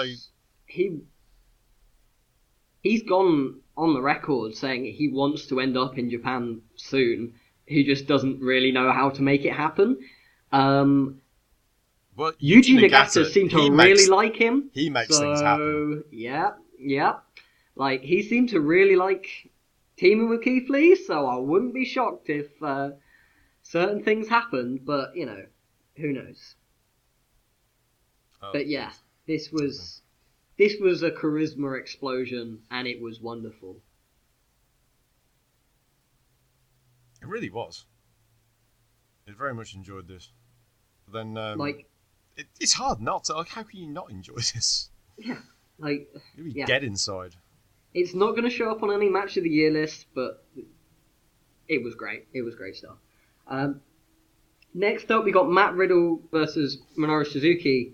gone on the record saying he wants to end up in Japan soon. He just doesn't really know how to make it happen. Well, Yuji Nagata seemed to really like him. He makes things happen. Yeah. Like, he seemed to really like teaming with Keith Lee, so I wouldn't be shocked if certain things happened, but, you know, who knows. But yeah, this was a charisma explosion, and it was wonderful. It really was. I very much enjoyed this. But then, it's hard not to. Like, how can you not enjoy this? Yeah, like, you'll be dead inside. It's not going to show up on any match of the year list, but it was great. It was great stuff. Next up, we got Matt Riddle versus Minoru Suzuki.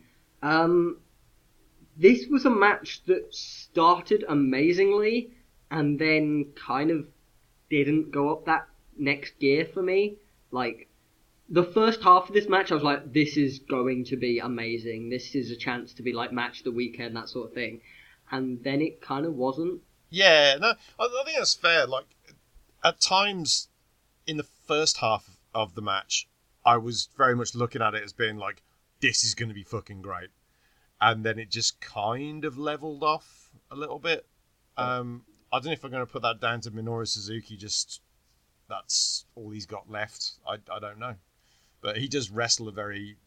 This was a match that started amazingly and then kind of didn't go up that next gear for me. Like, the first half of this match, I was like, this is going to be amazing. This is a chance to be like match of the weekend, that sort of thing. And then it kind of wasn't. Yeah, no, I think that's fair. Like, at times in the first half of the match, I was very much looking at it as being like, this is going to be fucking great. And then it just kind of leveled off a little bit. I don't know if I'm going to put that down to Minoru Suzuki, just that's all he's got left. I don't know. But he does wrestle a very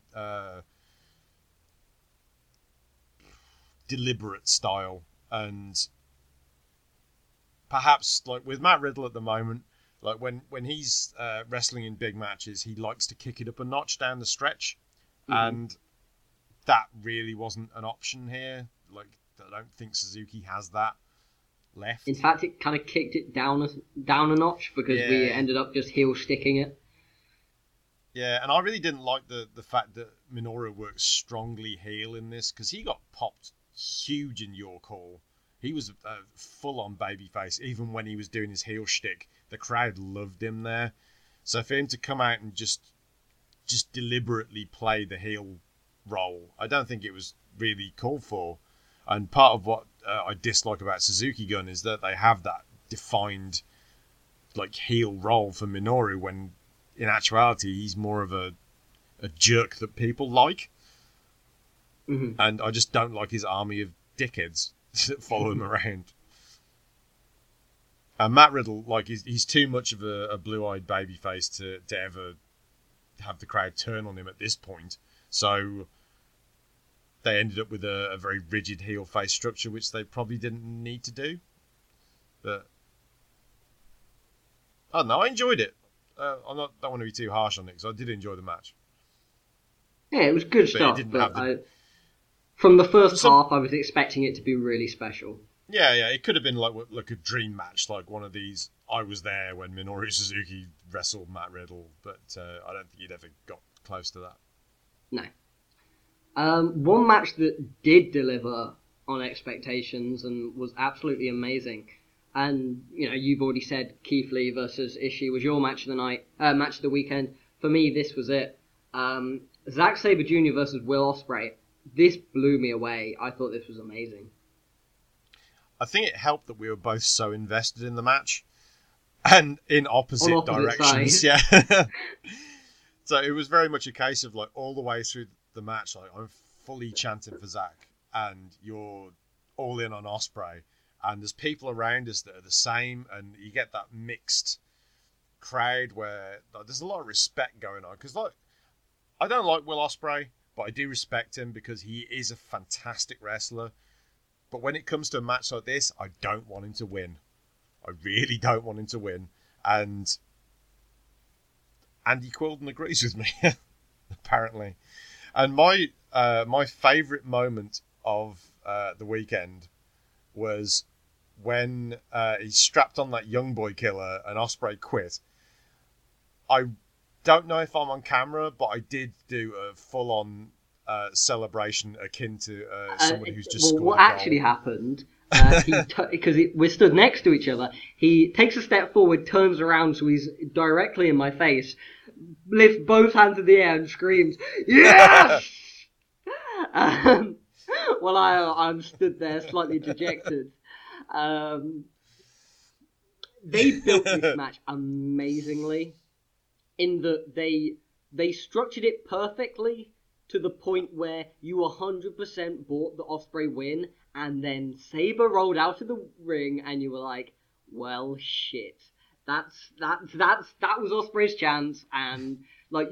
deliberate style. And perhaps, like, with Matt Riddle at the moment, like, when he's wrestling in big matches, he likes to kick it up a notch down the stretch. Mm-hmm. And that really wasn't an option here. Like, I don't think Suzuki has that left. In fact, it kind of kicked it down a notch because we ended up just heel sticking it. Yeah, and I really didn't like the fact that Minoru worked strongly heel in this, because he got popped huge in York Hall. He was a full-on babyface, even when he was doing his heel shtick. The crowd loved him there. So for him to come out and just deliberately play the heel role, I don't think it was really called for. And part of what I dislike about Suzuki Gun is that they have that defined, like, heel role for Minoru, when in actuality he's more of a jerk that people like. Mm-hmm. And I just don't like his army of dickheads that follow him around. And Matt Riddle, like, he's too much of a blue-eyed babyface to ever have the crowd turn on him at this point. So they ended up with a very rigid heel face structure, which they probably didn't need to do. But I don't know, I enjoyed it. Don't want to be too harsh on it, because I did enjoy the match. Yeah, it was good stuff. From the first half, I was expecting it to be really special. Yeah, it could have been like a dream match, like one of these. I was there when Minoru Suzuki wrestled Matt Riddle, but I don't think he'd ever got close to that. No. One match that did deliver on expectations and was absolutely amazing. And you've already said Keith Lee versus Ishii was your match of the night, match of the weekend. For me, this was it. Zack Sabre Jr. versus Will Ospreay. This blew me away. I thought this was amazing. I think it helped that we were both so invested in the match and in opposite directions. Sides. Yeah. So it was very much a case of like all the way through the match, like I'm fully chanting for Zack, and you're all in on Ospreay, and there's people around us that are the same, and you get that mixed crowd where like, there's a lot of respect going on. Because like, I don't like Will Ospreay, but I do respect him because he is a fantastic wrestler. But when it comes to a match like this, I don't want him to win. I really don't want him to win. And Andy Quilden agrees with me, apparently. And my favourite moment of the weekend was when he strapped on that young boy killer and Ospreay quit. I don't know if I'm on camera, but I did do a full-on celebration akin to someone who's just scored what a goal. actually happened, because we're stood next to each other, he takes a step forward, turns around so he's directly in my face, lifts both hands in the air and screams, "Yes!" While I'm stood there slightly dejected. They built this match amazingly in that they structured it perfectly to the point where you 100% bought the Ospreay win, and then Sabre rolled out of the ring and you were like, well, shit. That was Ospreay's chance, and like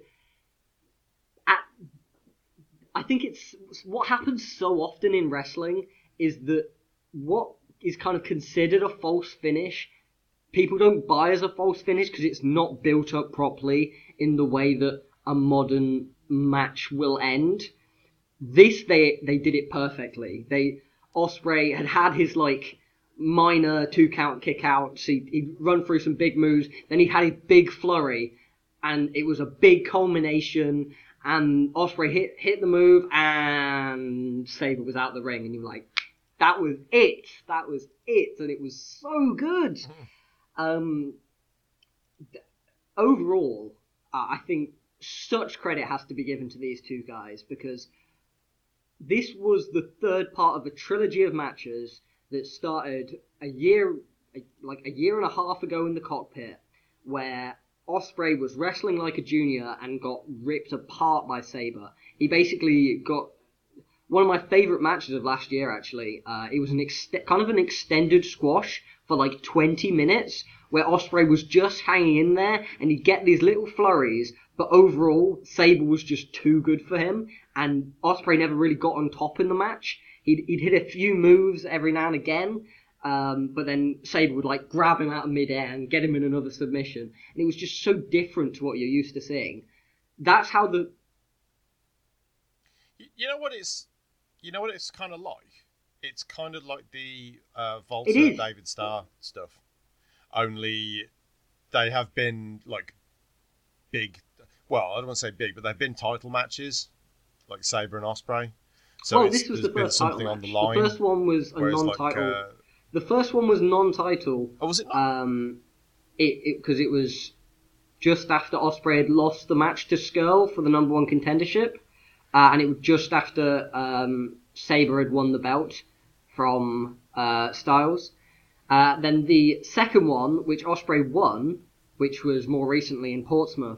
I think it's what happens so often in wrestling is that what is kind of considered a false finish, people don't buy as a false finish because it's not built up properly in the way that a modern match will end. This they did it perfectly. Ospreay had his like minor 2 count kick out. So he'd run through some big moves. Then he had his big flurry, and it was a big culmination. And Ospreay hit the move, and Sabre was out the ring, and you were like, that was it. That was it, and it was so good. Overall, I think such credit has to be given to these two guys, because this was the third part of a trilogy of matches that started a year and a half ago in the cockpit, where Ospreay was wrestling like a junior and got ripped apart by Sabre. He basically got one of my favourite matches of last year, actually. It was kind of an extended squash for like 20 minutes, where Ospreay was just hanging in there, and he'd get these little flurries, but overall, Sabre was just too good for him, and Ospreay never really got on top in the match. He'd hit a few moves every now and again, but then Sabre would like grab him out of midair and get him in another submission, and it was just so different to what you're used to seeing. That's how the... You know what it's kind of like? It's kind of like the Volta David Starr stuff. Only they have been like big. Well, I don't want to say big, but they've been title matches, like Sabre and Ospreay. So this was the first title match. On the line. The first one was a non-title. The first one was non-title. Oh, was it not? Because it was just after Ospreay had lost the match to Skrull for the number one contendership, and it was just after Sabre had won the belt from Styles. Then the second one, which Ospreay won, which was more recently in Portsmouth,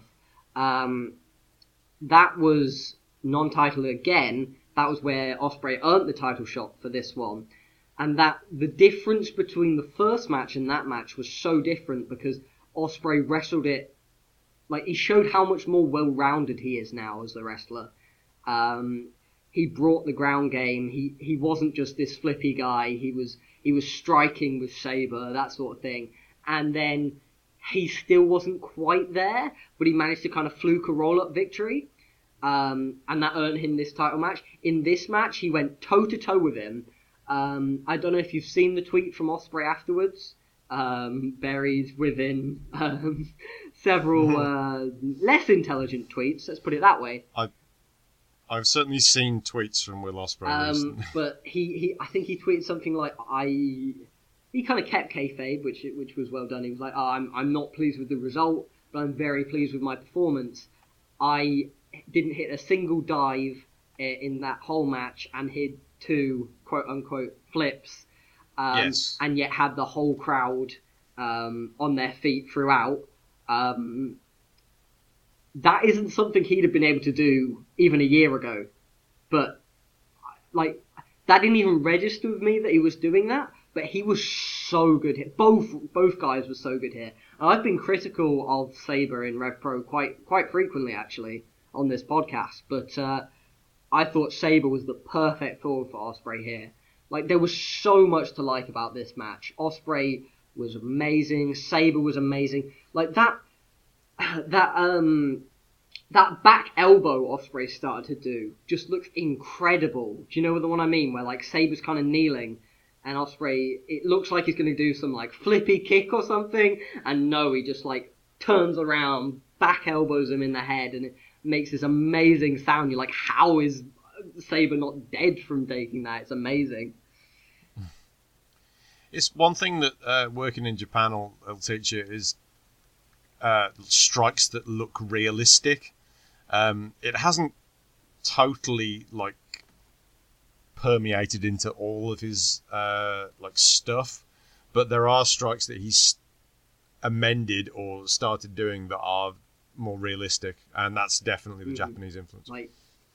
that was non-title again. That was where Ospreay earned the title shot for this one. And that the difference between the first match and that match was so different because Ospreay wrestled it, like he showed how much more well-rounded he is now as a wrestler. He brought the ground game. He wasn't just this flippy guy. He was striking with Sabre, that sort of thing. And then he still wasn't quite there, but he managed to kind of fluke a roll-up victory. And that earned him this title match. In this match, he went toe-to-toe with him. I don't know if you've seen the tweet from Ospreay afterwards. Buried within several less intelligent tweets, let's put it that way. I've certainly seen tweets from Will Ospreay recently. But I think he tweeted something like, he kind of kept kayfabe, which was well done. He was like, I'm not pleased with the result, but I'm very pleased with my performance. I didn't hit a single dive in that whole match and hit 2 quote unquote flips, Yes. and yet had the whole crowd on their feet throughout. That isn't something he'd have been able to do even a year ago. But, like, that didn't even register with me that he was doing that. But he was so good here. Both guys were so good here. And I've been critical of Sabre in Rev Pro quite frequently, actually, on this podcast. But I thought Sabre was the perfect forward for Ospreay here. Like, there was so much to like about this match. Ospreay was amazing. Sabre was amazing. Like, that back elbow Ospreay started to do just looks incredible. Do you know the one I mean? Where like Sabre's kind of kneeling, and Ospreay, it looks like he's going to do some like flippy kick or something, and no, he just like turns around, back elbows him in the head, and it makes this amazing sound. You're like, how is Sabre not dead from taking that? It's amazing. It's one thing that working in Japan will teach you is strikes that look realistic. It hasn't totally like permeated into all of his like stuff, but there are strikes that he's amended or started doing that are more realistic, and that's definitely the Japanese influence. Like,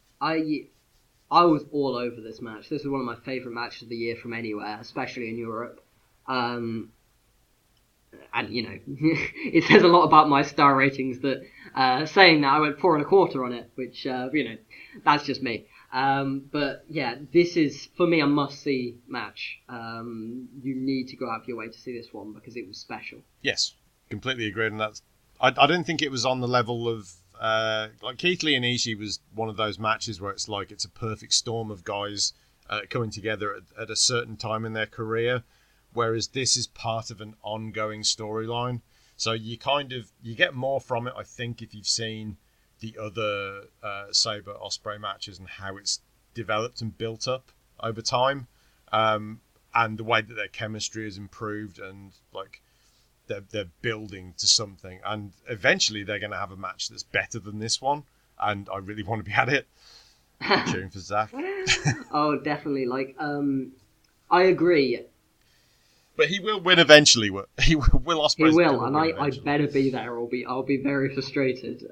I was all over this match. This is one of my favourite matches of the year from anywhere, especially in Europe. And, you know, it says a lot about my star ratings that saying that I went 4.25 on it, which, you know, that's just me. But, yeah, this is, for me, a must-see match. You need to go out of your way to see this one because it was special. Yes, completely agreed. And that's, I don't think it was on the level of, like Keith Lee and Ishii was one of those matches where it's like it's a perfect storm of guys coming together at a certain time in their career. Whereas this is part of an ongoing storyline. So you get more from it, I think, if you've seen the other Sabre Ospreay matches and how it's developed and built up over time. And the way that their chemistry has improved and like they're building to something. And eventually they're going to have a match that's better than this one. And I really want to be at it. I'm cheering for Zach. Oh, definitely. Like, I agree. But he will win eventually. He will. He will, and I better be there. I'll be very frustrated.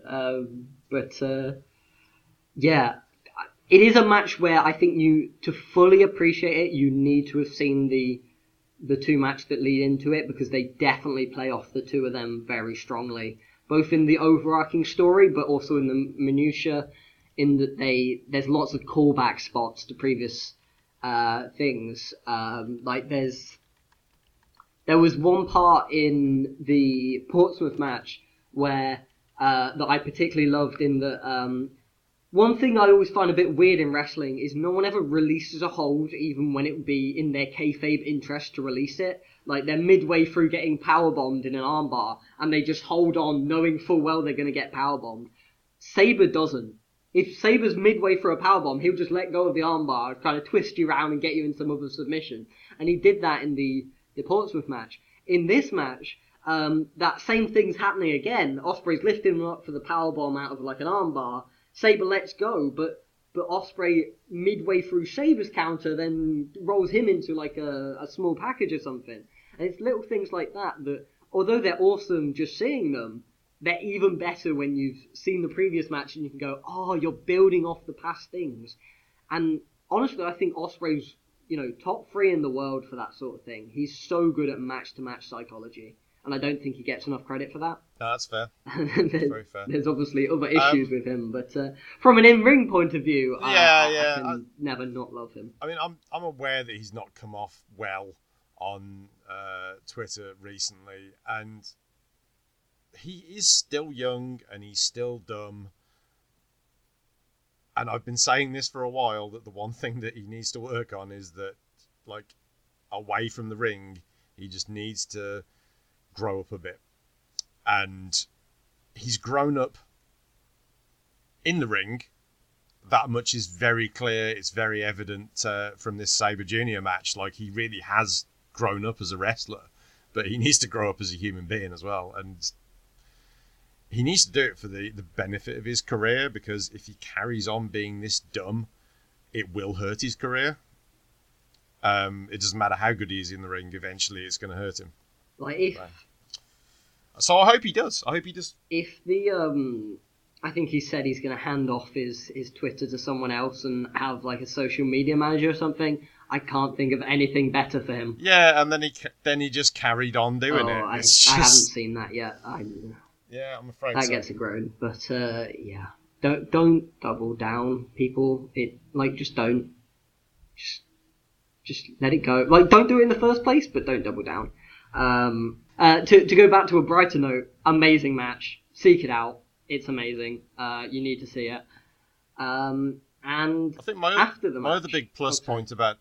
Yeah, it is a match where I think to fully appreciate it, you need to have seen the two matches that lead into it because they definitely play off the two of them very strongly, both in the overarching story, but also in the minutiae. In that there's lots of callback spots to previous things. Like there was one part in the Portsmouth match where that I particularly loved in that one thing I always find a bit weird in wrestling is no one ever releases a hold even when it would be in their kayfabe interest to release it. Like they're midway through getting powerbombed in an armbar and they just hold on knowing full well they're going to get powerbombed. Sabre doesn't. If Sabre's midway through a powerbomb, he'll just let go of the armbar, kind of twist you around and get you in some other submission. And he did that in the Portsmouth match. In this match, that same thing's happening again. Ospreay's lifting him up for the powerbomb out of like an armbar. Sabre lets go, but Ospreay midway through Sabre's counter then rolls him into like a small package or something. And it's little things like that although they're awesome just seeing them, they're even better when you've seen the previous match and you can go, oh, you're building off the past things. And honestly, I think Ospreay's top 3 in the world for that sort of thing. He's so good at match-to-match psychology, and I don't think he gets enough credit for that. No, that's fair. Very fair. There's obviously other issues with him, but from an in-ring point of view, I can never not love him. I mean, I'm aware that he's not come off well on Twitter recently, and he is still young and he's still dumb. And I've been saying this for a while, that the one thing that he needs to work on is that, like, away from the ring, he just needs to grow up a bit. And he's grown up in the ring. that much is very clear. It's very evident from this Sabre Jr. match. Like, he really has grown up as a wrestler, but he needs to grow up as a human being as well. And he needs to do it for the benefit of his career, because if he carries on being this dumb, it will hurt his career. It doesn't matter how good he is in the ring. Eventually, it's going to hurt him. So I hope he does. If the I think he said he's going to hand off his Twitter to someone else and have like a social media manager or something. I can't think of anything better for him. Yeah, and then he just carried on doing it. I haven't seen that yet. Yeah, I'm afraid that so. gets a groan. But yeah, don't double down, people. Just don't. Just let it go. Like, don't do it in the first place, but don't double down. To go back to a brighter note, amazing match. Seek it out. It's amazing. You need to see it. And I think my other big plus point about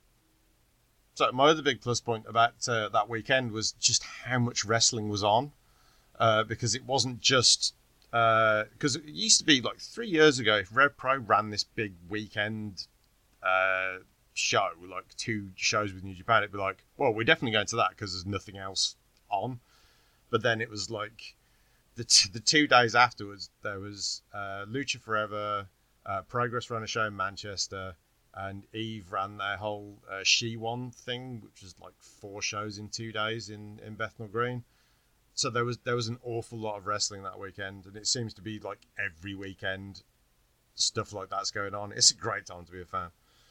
that weekend was just how much wrestling was on, because it wasn't just because it used to be like 3 years ago. If Rev Pro ran this big weekend show, like 2 shows with New Japan, it'd be like, well, we're definitely going to that because there's nothing else on. But then it was like the 2 days afterwards, there was Lucha Forever, Progress ran a show in Manchester, and Eve ran their whole She Won thing, which was like 4 shows in 2 days in Bethnal Green. So there was an awful lot of wrestling that weekend, and it seems to be like every weekend stuff like that's going on. It's a great time to be a fan.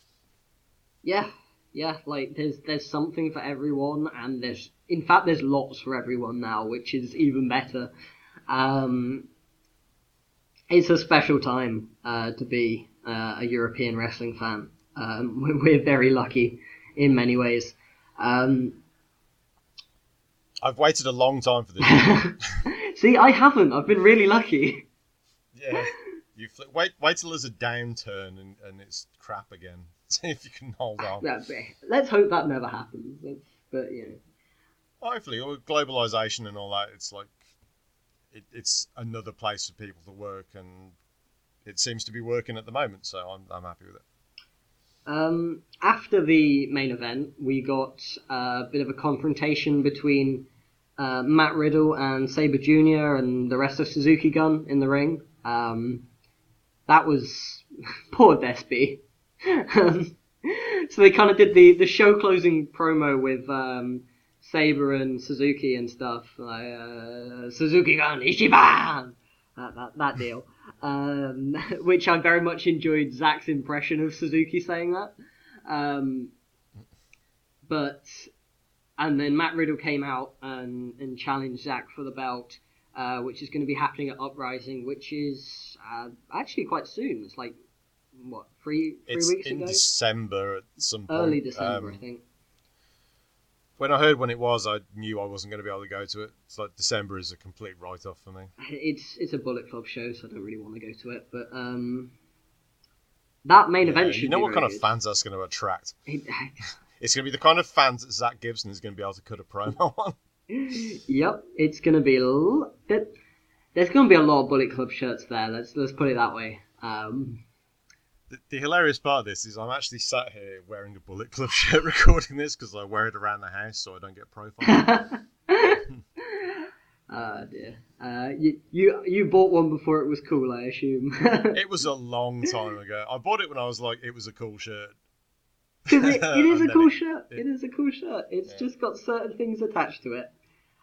Yeah, like there's something for everyone, and there's lots for everyone now, which is even better. It's a special time to be a European wrestling fan. We're very lucky in many ways. I've waited a long time for this. See, I haven't. I've been really lucky. Yeah, wait till there's a downturn and it's crap again. See if you can hold on. Let's hope that never happens. But you know, hopefully, or globalization and all that. It's like it's another place for people to work, and it seems to be working at the moment. So I'm happy with it. After the main event, we got a bit of a confrontation between Matt Riddle and Sabre Jr. and the rest of Suzuki Gun in the ring. That was poor Despy. So they kind of did the show closing promo with Sabre and Suzuki and stuff, like Suzuki Gun Ichiban, that deal, which I very much enjoyed Zack's impression of Suzuki saying that. And then Matt Riddle came out and challenged Zack for the belt, which is going to be happening at Uprising, which is actually quite soon. It's like, what, three weeks ago? It's in December at some point. Early December, I think. When I heard when it was, I knew I wasn't going to be able to go to it. It's like December is a complete write-off for me. It's a Bullet Club show, so I don't really want to go to it. But that main event should be You know what kind good. of fans that's going to attract? It's going to be the kind of fans that Zack Gibson is going to be able to cut a promo on. Yep, it's going to be there's going to be a lot of Bullet Club shirts there. Let's put it that way. The hilarious part of this is I'm actually sat here wearing a Bullet Club shirt recording this because I wear it around the house so I don't get profiled. Oh dear. You bought one before it was cool, I assume. It was a long time ago. I bought it when I was like, it was a cool shirt. Because it is a cool shirt. It is a cool shirt. It's just got certain things attached to it.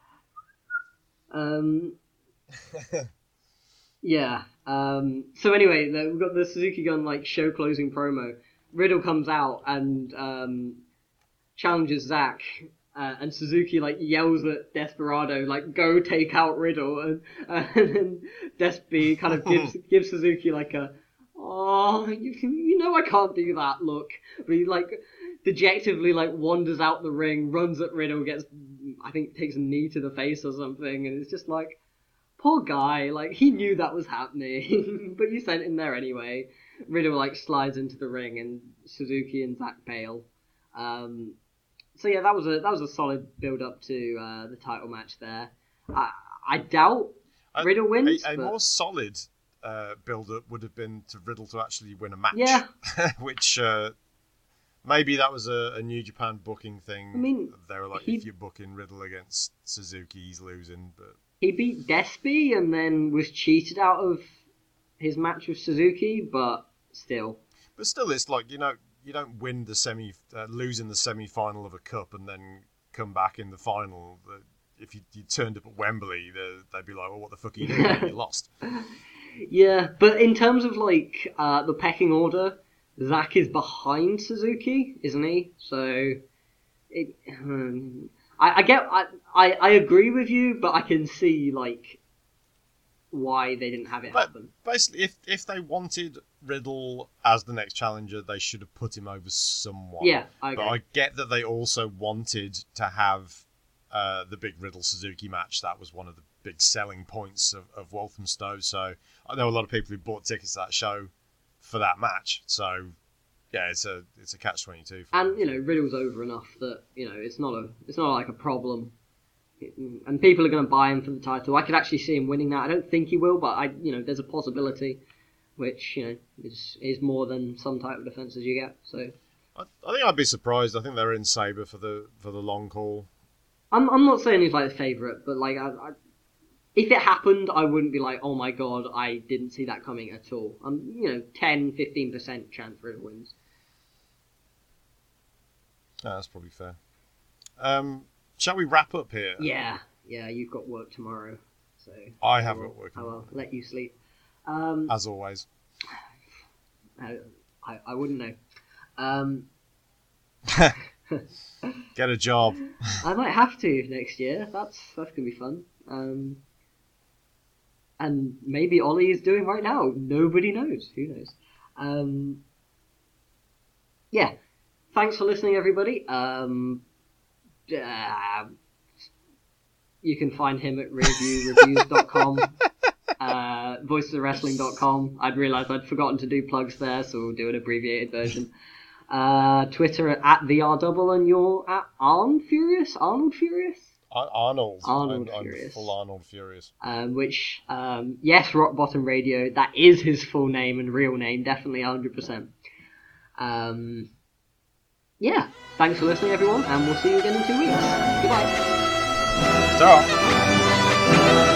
Yeah. So anyway, we've got the Suzuki Gun like show closing promo. Riddle comes out and challenges Zack, and Suzuki like yells at Desperado like, "Go take out Riddle," and then Despy kind of gives Suzuki like a, "Oh, you know I can't do that look." But he like dejectively like wanders out the ring, runs at Riddle, I think takes a knee to the face or something, and it's just like, poor guy, like he knew that was happening, but you sent him there anyway. Riddle like slides into the ring, and Suzuki and Zack bail. So yeah, that was a solid build up to the title match there. I doubt Riddle wins. A more solid build-up would have been to Riddle to actually win a match. Yeah. Which maybe that was a New Japan booking thing. I mean, they were like, if you're booking Riddle against Suzuki, he's losing. But he beat Despy and then was cheated out of his match with Suzuki, but still. But still, it's like, you don't win the lose in the semi-final of a cup and then come back in the final. If you turned up at Wembley, they'd be like, "Well, what the fuck are you doing? You lost." Yeah, but in terms of like the pecking order, Zack is behind Suzuki, isn't he? So, I agree with you, but I can see like why they didn't have it happen. Basically, if they wanted Riddle as the next challenger, they should have put him over someone. Yeah, I agree. But I get that they also wanted to have the big Riddle-Suzuki match. That was one of the big selling points of Walthamstow. So I know a lot of people who bought tickets to that show for that match. So yeah, it's a catch-22. And Riddle's over enough that it's not like a problem. And people are going to buy him for the title. I could actually see him winning that. I don't think he will, but there's a possibility, which is more than some title defenses you get. So I think I'd be surprised. I think they're in Sabre for the long haul. I'm not saying he's like the favourite, but like if it happened, I wouldn't be like, oh my god, I didn't see that coming at all. 10-15% chance Riddle wins. That's probably fair. Shall we wrap up here? Yeah, you've got work tomorrow, so I have got work tomorrow. I'll let you sleep. As always. I wouldn't know. Get a job. I might have to next year. That's gonna be fun. And maybe Ollie is doing right now. Nobody knows. Who knows? Yeah. Thanks for listening, everybody. You can find him at reviewreviews.com, voicesofwrestling.com. I'd realised I'd forgotten to do plugs there, so we'll do an abbreviated version. Twitter at TheRDouble, and you're at Arnold Furious? Arnold I'm Furious. Full Arnold Furious. Yes, Rock Bottom Radio. That is his full name and real name, definitely 100%. Yeah, thanks for listening, everyone, and we'll see you again in 2 weeks. Goodbye. Ta-ra.